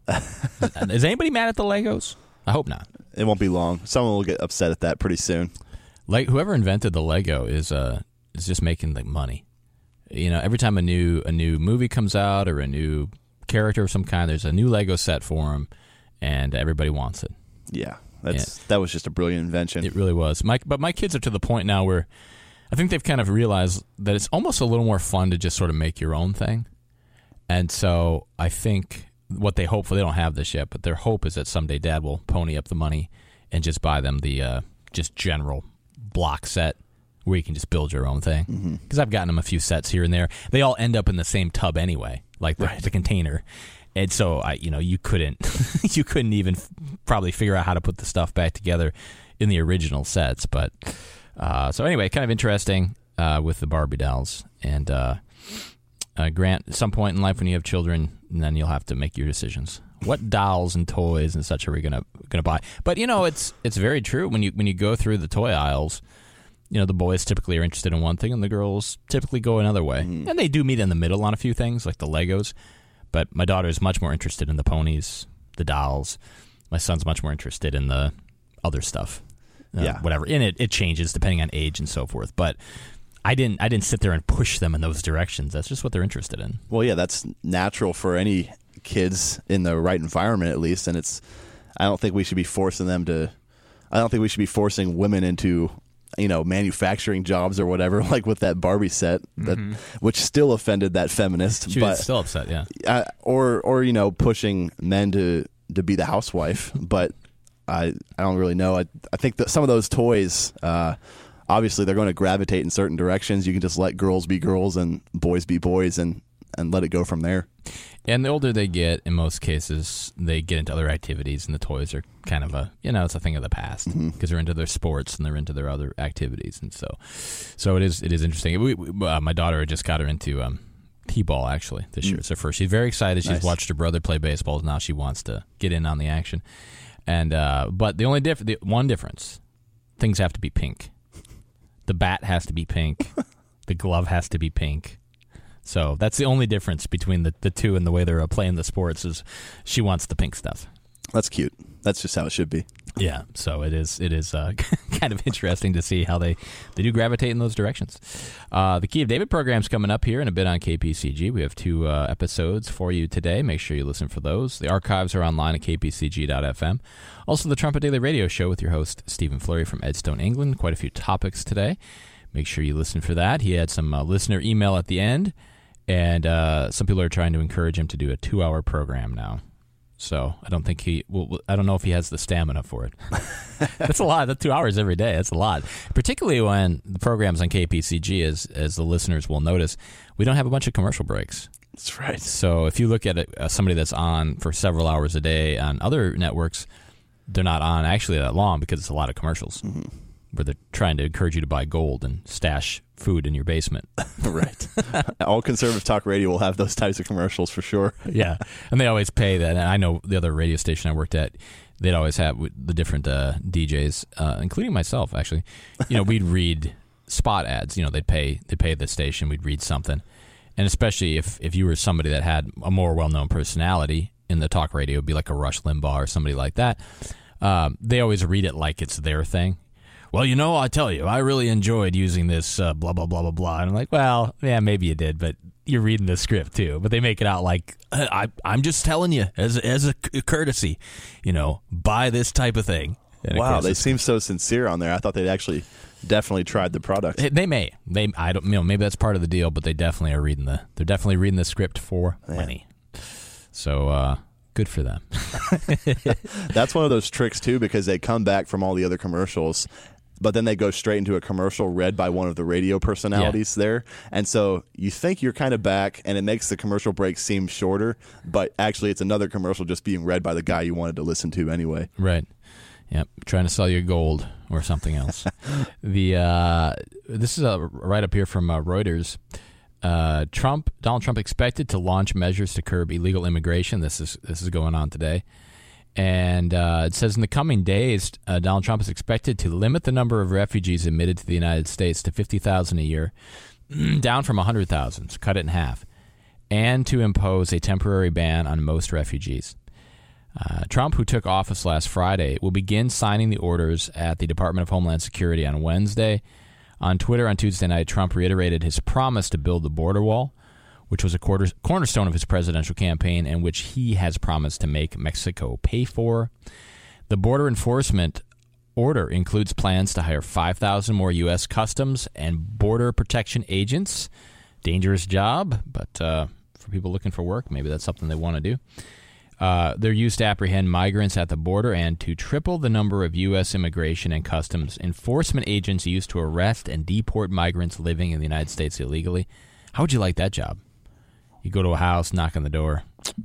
Is anybody mad at the Legos? I hope not. It won't be long. Someone will get upset at that pretty soon. Like whoever invented the Lego is uh is just making like money. You know, every time a new a new movie comes out or a new character of some kind, there's a new Lego set for them, and everybody wants it. Yeah, that's yeah. that was just a brilliant invention. It really was. My, but my kids are to the point now where I think they've kind of realized that it's almost a little more fun to just sort of make your own thing. And so I think what they hope for, they don't have this yet, but their hope is that someday Dad will pony up the money and just buy them the uh, just general block set, where you can just build your own thing. Because mm-hmm. I've gotten them a few sets here and there. They all end up in the same tub anyway, like the, right. the container. And so I, you know, you couldn't, you couldn't even f- probably figure out how to put the stuff back together in the original sets. But uh, so anyway, kind of interesting uh, with the Barbie dolls. And uh, uh, Grant, at some point in life when you have children, then you'll have to make your decisions. What dolls and toys and such are we gonna gonna buy? But you know, it's it's very true when you when you go through the toy aisles. You know, the boys typically are interested in one thing, and the girls typically go another way. Mm-hmm. And they do meet in the middle on a few things, like the Legos. But my daughter is much more interested in the ponies, the dolls. My son's much more interested in the other stuff. Uh, yeah, whatever. And it, it changes depending on age and so forth. But I didn't I didn't sit there and push them in those directions. That's just what they're interested in. Well, yeah, that's natural for any kids in the right environment, at least. And it's I don't think we should be forcing them to. I don't think we should be forcing women into. You know, manufacturing jobs or whatever, like with that Barbie set, that mm-hmm. which still offended that feminist. She but, was still upset, yeah. Uh, or, or you know, pushing men to, to be the housewife. But I, I don't really know. I, I think that some of those toys, uh, obviously, they're going to gravitate in certain directions. You can just let girls be girls and boys be boys, and, and let it go from there. And the older they get, in most cases, they get into other activities, and the toys are kind of a, you know, it's a thing of the past because mm-hmm. they're into their sports and they're into their other activities, and so, so it is it is interesting. We, we, uh, my daughter just got her into um, t-ball actually this mm. year. It's her first. She's very excited. She's nice. Watched her brother play baseball. Now she wants to get in on the action. And uh, but the only diff- the one difference, things have to be pink. The bat has to be pink. The glove has to be pink. So that's the only difference between the, the two and the way they're uh, playing the sports is she wants the pink stuff. That's cute. That's just how it should be. Yeah, so it is It is uh, kind of interesting to see how they, they do gravitate in those directions. Uh, the Key of David program's coming up here in a bit on K P C G. We have two uh, episodes for you today. Make sure you listen for those. The archives are online at k p c g dot f m. Also, the Trumpet Daily Radio Show with your host, Stephen Fleury from Edstone, England. Quite a few topics today. Make sure you listen for that. He had some uh, listener email at the end. And uh, some people are trying to encourage him to do a two-hour program now. So I don't think he. Well, I don't know if he has the stamina for it. That's a lot. That's two hours every day. That's a lot, particularly when the program's on K P C G, as as the listeners will notice, we don't have a bunch of commercial breaks. That's right. So if you look at it, uh, somebody that's on for several hours a day on other networks, they're not on actually that long because it's a lot of commercials. Mm-hmm. Where they're trying to encourage you to buy gold and stash food in your basement. Right. All conservative talk radio will have those types of commercials for sure. Yeah. And they always pay that. And I know the other radio station I worked at, they'd always have the different uh, D Js, uh, including myself, actually. You know, we'd read spot ads. You know, they'd pay they'd pay the station. We'd read something. And especially if, if you were somebody that had a more well-known personality in the talk radio, it'd be like a Rush Limbaugh or somebody like that. Um, they always read it like it's their thing. Well, you know, I tell you, I really enjoyed using this uh, blah, blah, blah, blah, blah. And I'm like, well, yeah, maybe you did, but you're reading the script too. But they make it out like, I, I'm just telling you, as, as a courtesy, you know, buy this type of thing. And wow, they seem so sincere on there. I thought they'd actually definitely tried the product. They may. They, I don't, you know, maybe that's part of the deal, but they definitely are reading the, they're definitely reading the script for yeah. money. So, uh, good for them. That's one of those tricks too, because they come back from all the other commercials, but then they go straight into a commercial read by one of the radio personalities yeah. there. And so you think you're kind of back, and it makes the commercial break seem shorter, but actually it's another commercial just being read by the guy you wanted to listen to anyway. Right. Yep. Trying to sell you gold or something else. the uh, This is a, right up here from uh, Reuters. Uh, Trump, Donald Trump expected to launch measures to curb illegal immigration. This is this is going on today. And uh, it says in the coming days, uh, Donald Trump is expected to limit the number of refugees admitted to the United States to fifty thousand a year, down from one hundred thousand, so cut it in half, and to impose a temporary ban on most refugees. Uh, Trump, who took office last Friday, will begin signing the orders at the Department of Homeland Security on Wednesday. On Twitter on Tuesday night, Trump reiterated his promise to build the border wall, which was a quarter, cornerstone of his presidential campaign and which he has promised to make Mexico pay for. The border enforcement order includes plans to hire five thousand more U S Customs and Border Protection agents. Dangerous job, but uh, for people looking for work, maybe that's something they want to do. Uh, they're used to apprehend migrants at the border and to triple the number of U S immigration and customs enforcement agents used to arrest and deport migrants living in the United States illegally. How would you like that job? You go to a house, knock on the door,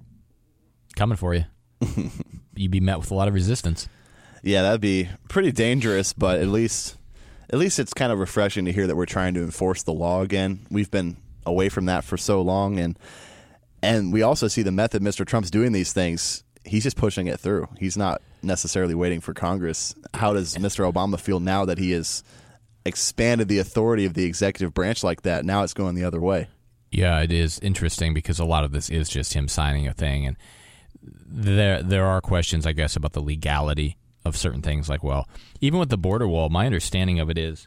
coming for you. You'd be met with a lot of resistance. Yeah, that'd be pretty dangerous, but at least at least it's kind of refreshing to hear that we're trying to enforce the law again. We've been away from that for so long, and and we also see the method Mister Trump's doing these things. He's just pushing it through. He's not necessarily waiting for Congress. How does Mister Obama feel now that he has expanded the authority of the executive branch like that? Now it's going the other way. Yeah, it is interesting because a lot of this is just him signing a thing, and there there are questions, I guess, about the legality of certain things. Like, well, even with the border wall, my understanding of it is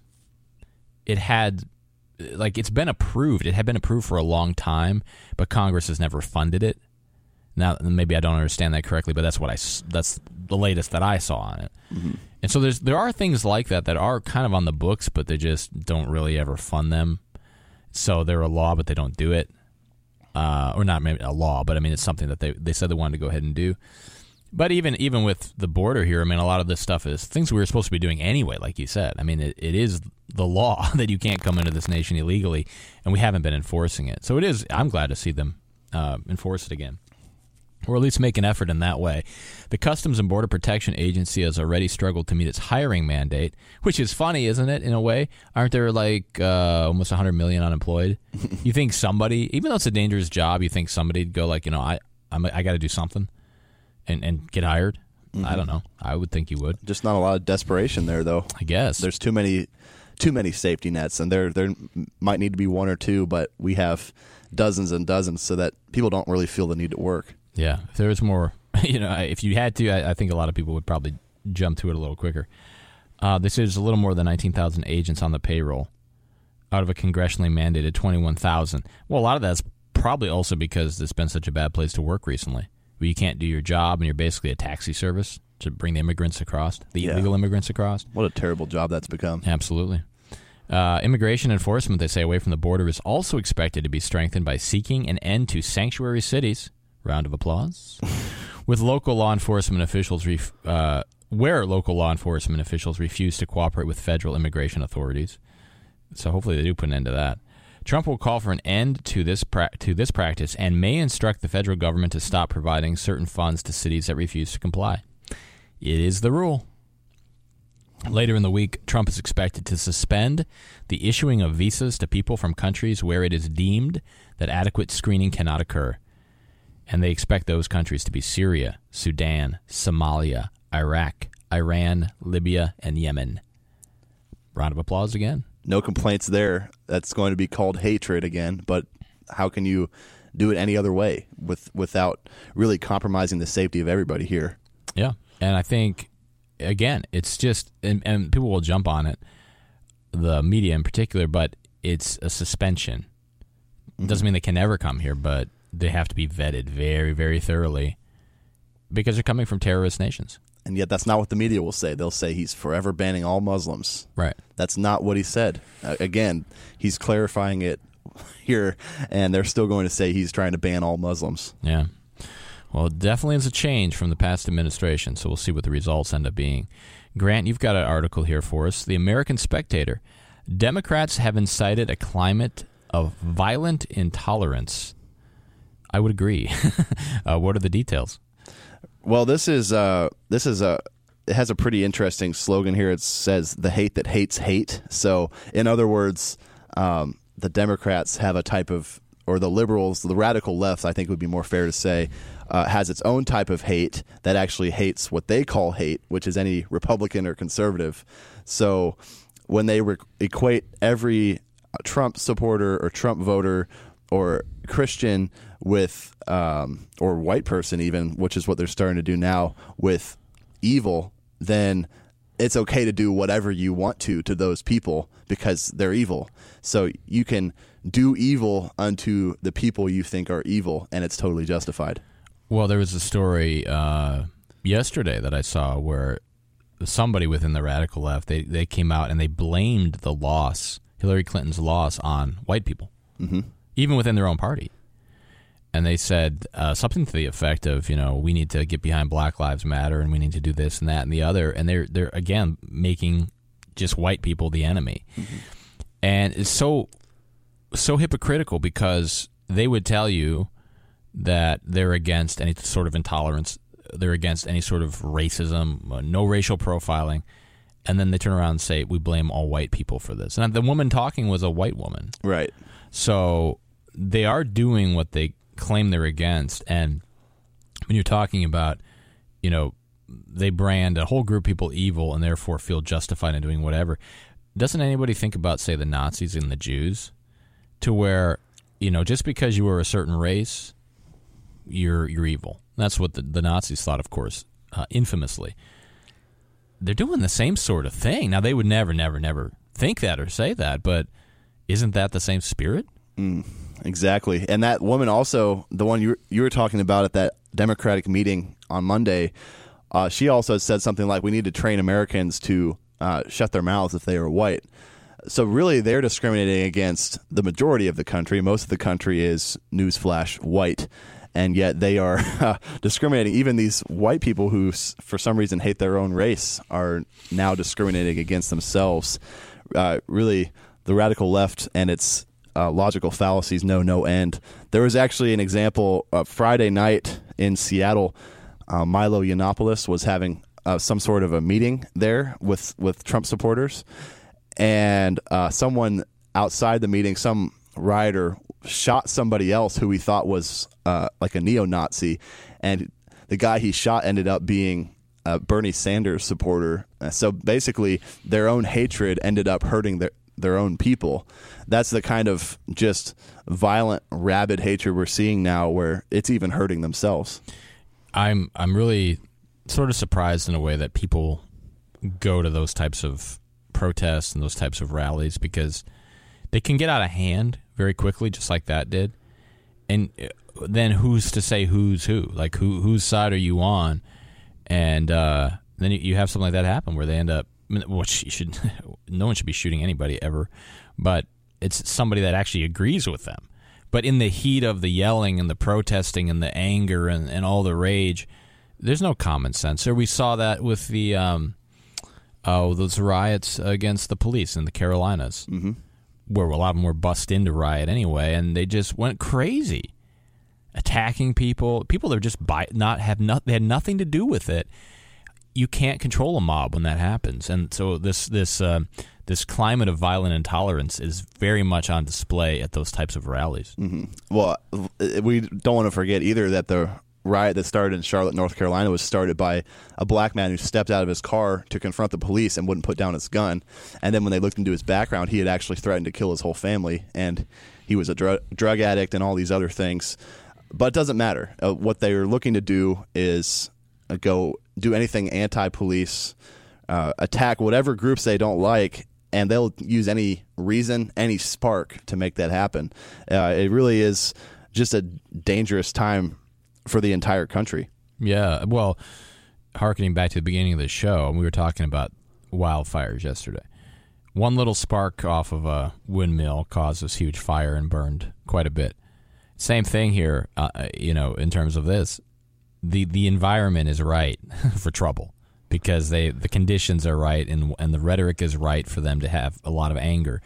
it had, like, it's been approved. It had been approved for a long time, but Congress has never funded it. Now, maybe I don't understand that correctly, but that's what I that's the latest that I saw on it. Mm-hmm. And so there's there are things like that that are kind of on the books, but they just don't really ever fund them. So they're a law, but they don't do it. Uh, or not maybe a law, but I mean, it's something that they, they said they wanted to go ahead and do. But even even with the border here, I mean, a lot of this stuff is things we were supposed to be doing anyway, like you said. I mean, it, it is the law that you can't come into this nation illegally, and we haven't been enforcing it. So it is, I'm glad to see them uh, enforce it again. or at least make an effort in that way. The Customs and Border Protection Agency has already struggled to meet its hiring mandate, which is funny, isn't it, in a way? Aren't there like uh, almost one hundred million unemployed? You think somebody, even though it's a dangerous job, you think somebody'd go like, you know, I I'm, I got to do something and, and get hired? Mm-hmm. I don't know. I would think you would. Just not a lot of desperation there, though. I guess. There's too many too many safety nets, and there there might need to be one or two, but we have dozens and dozens so that people don't really feel the need to work. Yeah, if there was more, you know, if you had to, I, I think a lot of people would probably jump to it a little quicker. Uh, this is a little more than nineteen thousand agents on the payroll out of a congressionally mandated twenty-one thousand. Well, a lot of that's probably also because it's been such a bad place to work recently, where you can't do your job and you're basically a taxi service to bring the immigrants across, the yeah. illegal immigrants across. What a terrible job that's become. Absolutely. Uh, immigration enforcement, they say, away from the border is also expected to be strengthened by seeking an end to sanctuary cities. Round of applause. With local law enforcement officials, ref- uh, where local law enforcement officials refuse to cooperate with federal immigration authorities. So hopefully they do put an end to that. Trump will call for an end to this pra- to this practice and may instruct the federal government to stop providing certain funds to cities that refuse to comply. It is the rule. Later in the week, Trump is expected to suspend the issuing of visas to people from countries where it is deemed that adequate screening cannot occur. And they expect those countries to be Syria, Sudan, Somalia, Iraq, Iran, Libya, and Yemen. Round of applause again. No complaints there. That's going to be called hatred again, but how can you do it any other way with without really compromising the safety of everybody here? Yeah, and I think, again, it's just, and, and people will jump on it, the media in particular, but it's a suspension. Mm-hmm. Doesn't mean they can never come here, but they have to be vetted very, very thoroughly because they're coming from terrorist nations. And yet that's not what the media will say. They'll say he's forever banning all Muslims. Right. That's not what he said. Uh, again, he's clarifying it here, and they're still going to say he's trying to ban all Muslims. Yeah. Well, it definitely is a change from the past administration, so we'll see what the results end up being. Grant, you've got an article here for us. The American Spectator. Democrats have incited a climate of violent intolerance. I would agree. uh, what are the details? Well, this is uh, this is a it has a pretty interesting slogan here. It says "the hate that hates hate." So, in other words, um, the Democrats have a type of, or the liberals, the radical left, I think would be more fair to say, uh, has its own type of hate that actually hates what they call hate, which is any Republican or conservative. So, when they re- equate every Trump supporter or Trump voter or Christian with um, or white person even, which is what they're starting to do now, with evil, then it's okay to do whatever you want to to those people because they're evil. So you can do evil unto the people you think are evil, and it's totally justified. Well, there was a story uh, yesterday that I saw where somebody within the radical left, they, they came out and they blamed the loss, Hillary Clinton's loss, on white people. Mm-hmm. Even within their own party. And they said uh, something to the effect of, you know, we need to get behind Black Lives Matter and we need to do this and that and the other. And they're, they're again, making just white people the enemy. Mm-hmm. And it's so, so hypocritical because they would tell you that they're against any sort of intolerance. They're against any sort of racism, no racial profiling. And then they turn around and say, we blame all white people for this. And the woman talking was a white woman. Right. So they are doing what they claim they're against. And when you're talking about, you know, they brand a whole group of people evil and therefore feel justified in doing whatever, doesn't anybody think about, say, the Nazis and the Jews, to where, you know, just because you were a certain race, you're you're evil? That's what the, the Nazis thought, of course, uh, infamously. They're doing the same sort of thing. Now, they would never, never, never think that or say that, but isn't that the same spirit? Mm, exactly. And that woman also, the one you, you were talking about at that Democratic meeting on Monday, uh, she also said something like, we need to train Americans to uh, shut their mouths if they are white. So really, they're discriminating against the majority of the country. Most of the country is, newsflash, white. And yet they are uh, discriminating. Even these white people who, for some reason, hate their own race are now discriminating against themselves. Uh, really, the radical left and its uh, logical fallacies know no end. There was actually an example uh, Friday night in Seattle. Uh, Milo Yiannopoulos was having uh, some sort of a meeting there with, with Trump supporters, and uh, someone outside the meeting, some rioter, shot somebody else who he thought was uh, like a neo-Nazi, and the guy he shot ended up being a Bernie Sanders supporter. Uh, so basically, their own hatred ended up hurting their their own people. That's the kind of just violent, rabid hatred we're seeing now, where it's even hurting themselves. I'm I'm really sort of surprised in a way that people go to those types of protests and those types of rallies, because they can get out of hand very quickly, just like that did. And then who's to say who's who? Like, who whose side are you on? And uh, then you have something like that happen where they end up, which you should, no one should be shooting anybody ever, but it's somebody that actually agrees with them. But in the heat of the yelling and the protesting and the anger and, and all the rage, there's no common sense. So we saw that with the um, oh those riots against the police in the Carolinas, mm-hmm. where a lot of them were bussed into riot anyway, and they just went crazy, attacking people. People that are just by, not have not they had nothing to do with it. You can't control a mob when that happens, and so this this uh, this climate of violent intolerance is very much on display at those types of rallies. Mm-hmm. Well, we don't want to forget either that the riot that started in Charlotte, North Carolina, was started by a black man who stepped out of his car to confront the police and wouldn't put down his gun. And then when they looked into his background, he had actually threatened to kill his whole family, and he was a dr- drug addict and all these other things. But it doesn't matter. Uh, what they are looking to do is uh, go do anything anti-police, uh, attack whatever groups they don't like, and they'll use any reason, any spark to make that happen. Uh, it really is just a dangerous time for the entire country. Yeah, well, hearkening back to the beginning of the show, we were talking about wildfires yesterday. One little spark off of a windmill caused this huge fire and burned quite a bit. Same thing here, uh, you know, in terms of this. The the environment is right for trouble, because they the conditions are right, and and the rhetoric is right for them to have a lot of anger.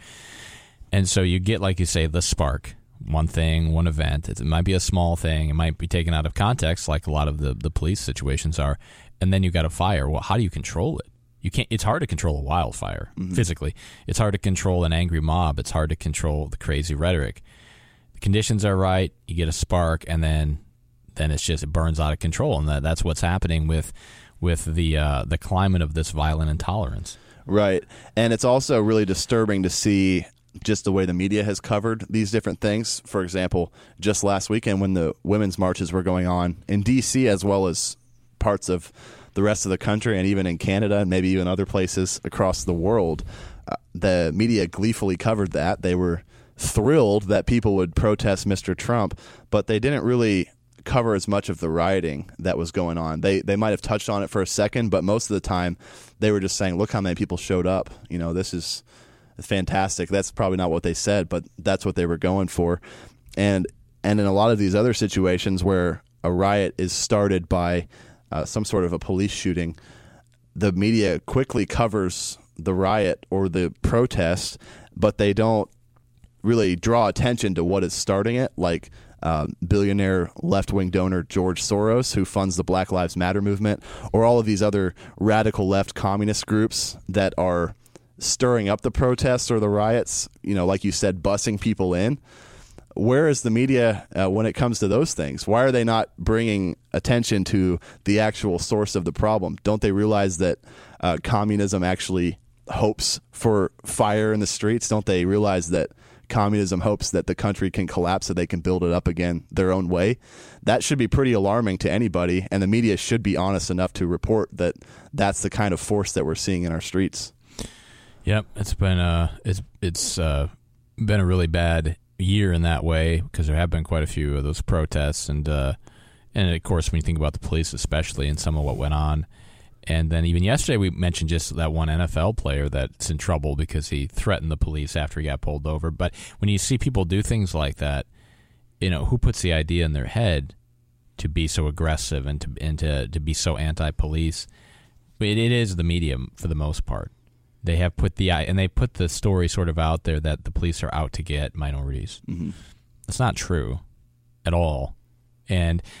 And so you get, like you say, the spark. One thing, one event. It might be a small thing. It might be taken out of context, like a lot of the, the police situations are. And then you got a fire. Well, how do you control it? You can't. It's hard to control a wildfire mm-hmm. physically. It's hard to control an angry mob. It's hard to control the crazy rhetoric. The conditions are right. You get a spark, and then then it's just it burns out of control. And that, that's what's happening with with the uh, the climate of this violent intolerance. Right, and it's also really disturbing to see just the way the media has covered these different things. For example, just last weekend when the women's marches were going on in D C as well as parts of the rest of the country, and even in Canada and maybe even other places across the world, uh, the media gleefully covered that. They were thrilled that people would protest Mister Trump, but they didn't really cover as much of the rioting that was going on. They they might have touched on it for a second, but most of the time they were just saying, look how many people showed up. You know, this is fantastic. That's probably not what they said, but that's what they were going for. And and in a lot of these other situations where a riot is started by uh, some sort of a police shooting, the media quickly covers the riot or the protest, but they don't really draw attention to what is starting it, like uh, billionaire left-wing donor George Soros, who funds the Black Lives Matter movement, or all of these other radical left communist groups that are stirring up the protests or the riots, you know, like you said, bussing people in. Where is the media uh, when it comes to those things? Why are they not bringing attention to the actual source of the problem? Don't they realize that uh, communism actually hopes for fire in the streets? Don't they realize that communism hopes that the country can collapse so they can build it up again their own way? That should be pretty alarming to anybody, and the media should be honest enough to report that that's the kind of force that we're seeing in our streets. Yep, it's been uh, it's it's uh, been a really bad year in that way, because there have been quite a few of those protests, and uh, and of course when you think about the police, especially, and some of what went on, and then even yesterday we mentioned just that one N F L player that's in trouble because he threatened the police after he got pulled over. But when you see people do things like that, you know, who puts the idea in their head to be so aggressive and to and to, to be so anti-police? It, it is the media for the most part. They have put the and they put the story sort of out there that the police are out to get minorities. Mm-hmm. That's not true at all. And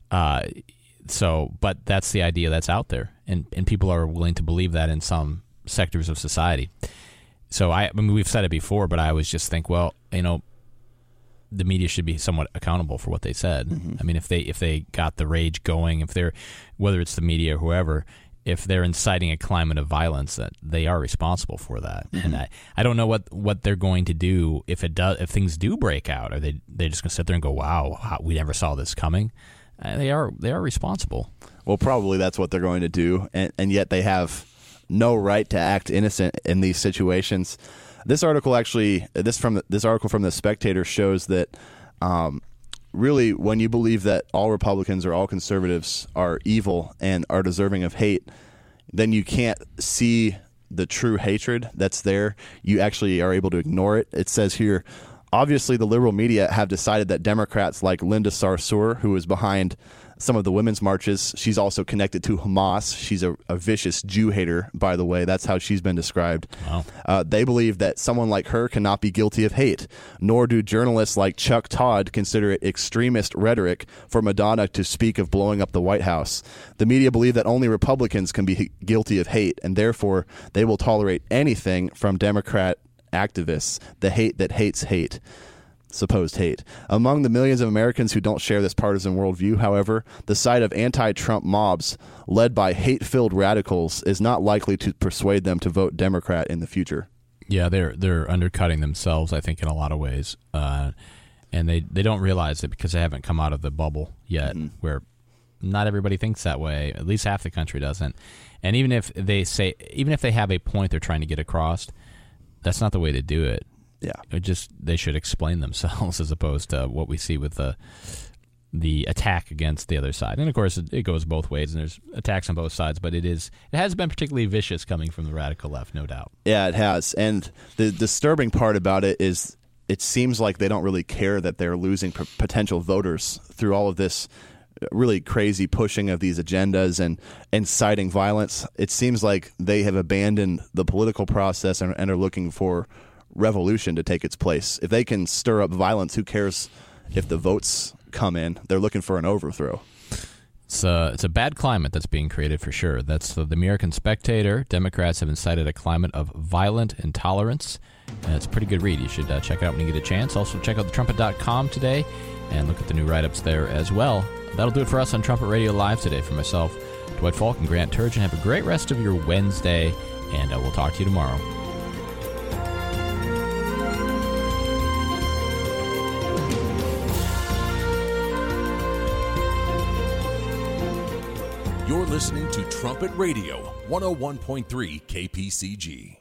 Uh, so, but that's the idea that's out there, and and people are willing to believe that in some sectors of society. So I, I mean, we've said it before, but I always just think, well, you know, the media should be somewhat accountable for what they said. Mm-hmm. I mean, if they if they got the rage going, if they're, whether it's the media or whoever, if they're inciting a climate of violence, that they are responsible for that. Mm-hmm. And I, I don't know what, what they're going to do if it does if things do break out. Are they they just going to sit there and go, wow, how, we never saw this coming? Uh, they are they are responsible. Well, probably that's what they're going to do, and, and yet they have no right to act innocent in these situations. This article actually, this from this article from the Spectator shows that um, really, when you believe that all Republicans or all conservatives are evil and are deserving of hate, then you can't see the true hatred that's there. You actually are able to ignore it. It says here, obviously, the liberal media have decided that Democrats like Linda Sarsour, who is behind some of the women's marches, she's also connected to Hamas. She's a, a vicious Jew hater, by the way. That's how she's been described. Wow. Uh, they believe that someone like her cannot be guilty of hate, nor do journalists like Chuck Todd consider it extremist rhetoric for Madonna to speak of blowing up the White House. The media believe that only Republicans can be guilty of hate, and therefore they will tolerate anything from Democrat activists, the hate that hates hate. Supposed hate. Among the millions of Americans who don't share this partisan worldview, however, the side of anti-Trump mobs led by hate-filled radicals is not likely to persuade them to vote Democrat in the future. Yeah, they're they're undercutting themselves, I think, in a lot of ways, uh, and they, they don't realize it because they haven't come out of the bubble yet, mm-hmm. where not everybody thinks that way. At least half the country doesn't. And even if they say, even if they have a point they're trying to get across, that's not the way to do it. Yeah, it just they should explain themselves as opposed to what we see with the the attack against the other side. And of course, it, it goes both ways, and there's attacks on both sides. But it is it has been particularly vicious coming from the radical left, no doubt. Yeah, it has. And the disturbing part about it is it seems like they don't really care that they're losing p- potential voters through all of this really crazy pushing of these agendas and inciting violence. It seems like they have abandoned the political process and, and are looking for revolution to take its place. If they can stir up violence, who cares if the votes come in? They're looking for an overthrow. It's a, it's a bad climate that's being created for sure. That's the, the American Spectator. Democrats have incited a climate of violent intolerance. And it's a pretty good read. You should uh, check it out when you get a chance. Also, check out the trumpet dot com today and look at the new write-ups there as well. That'll do it for us on Trumpet Radio Live today. For myself, Dwight Falk, and Grant Turgeon, have a great rest of your Wednesday, and uh, we'll talk to you tomorrow. You're listening to Trumpet Radio, one oh one point three K P C G.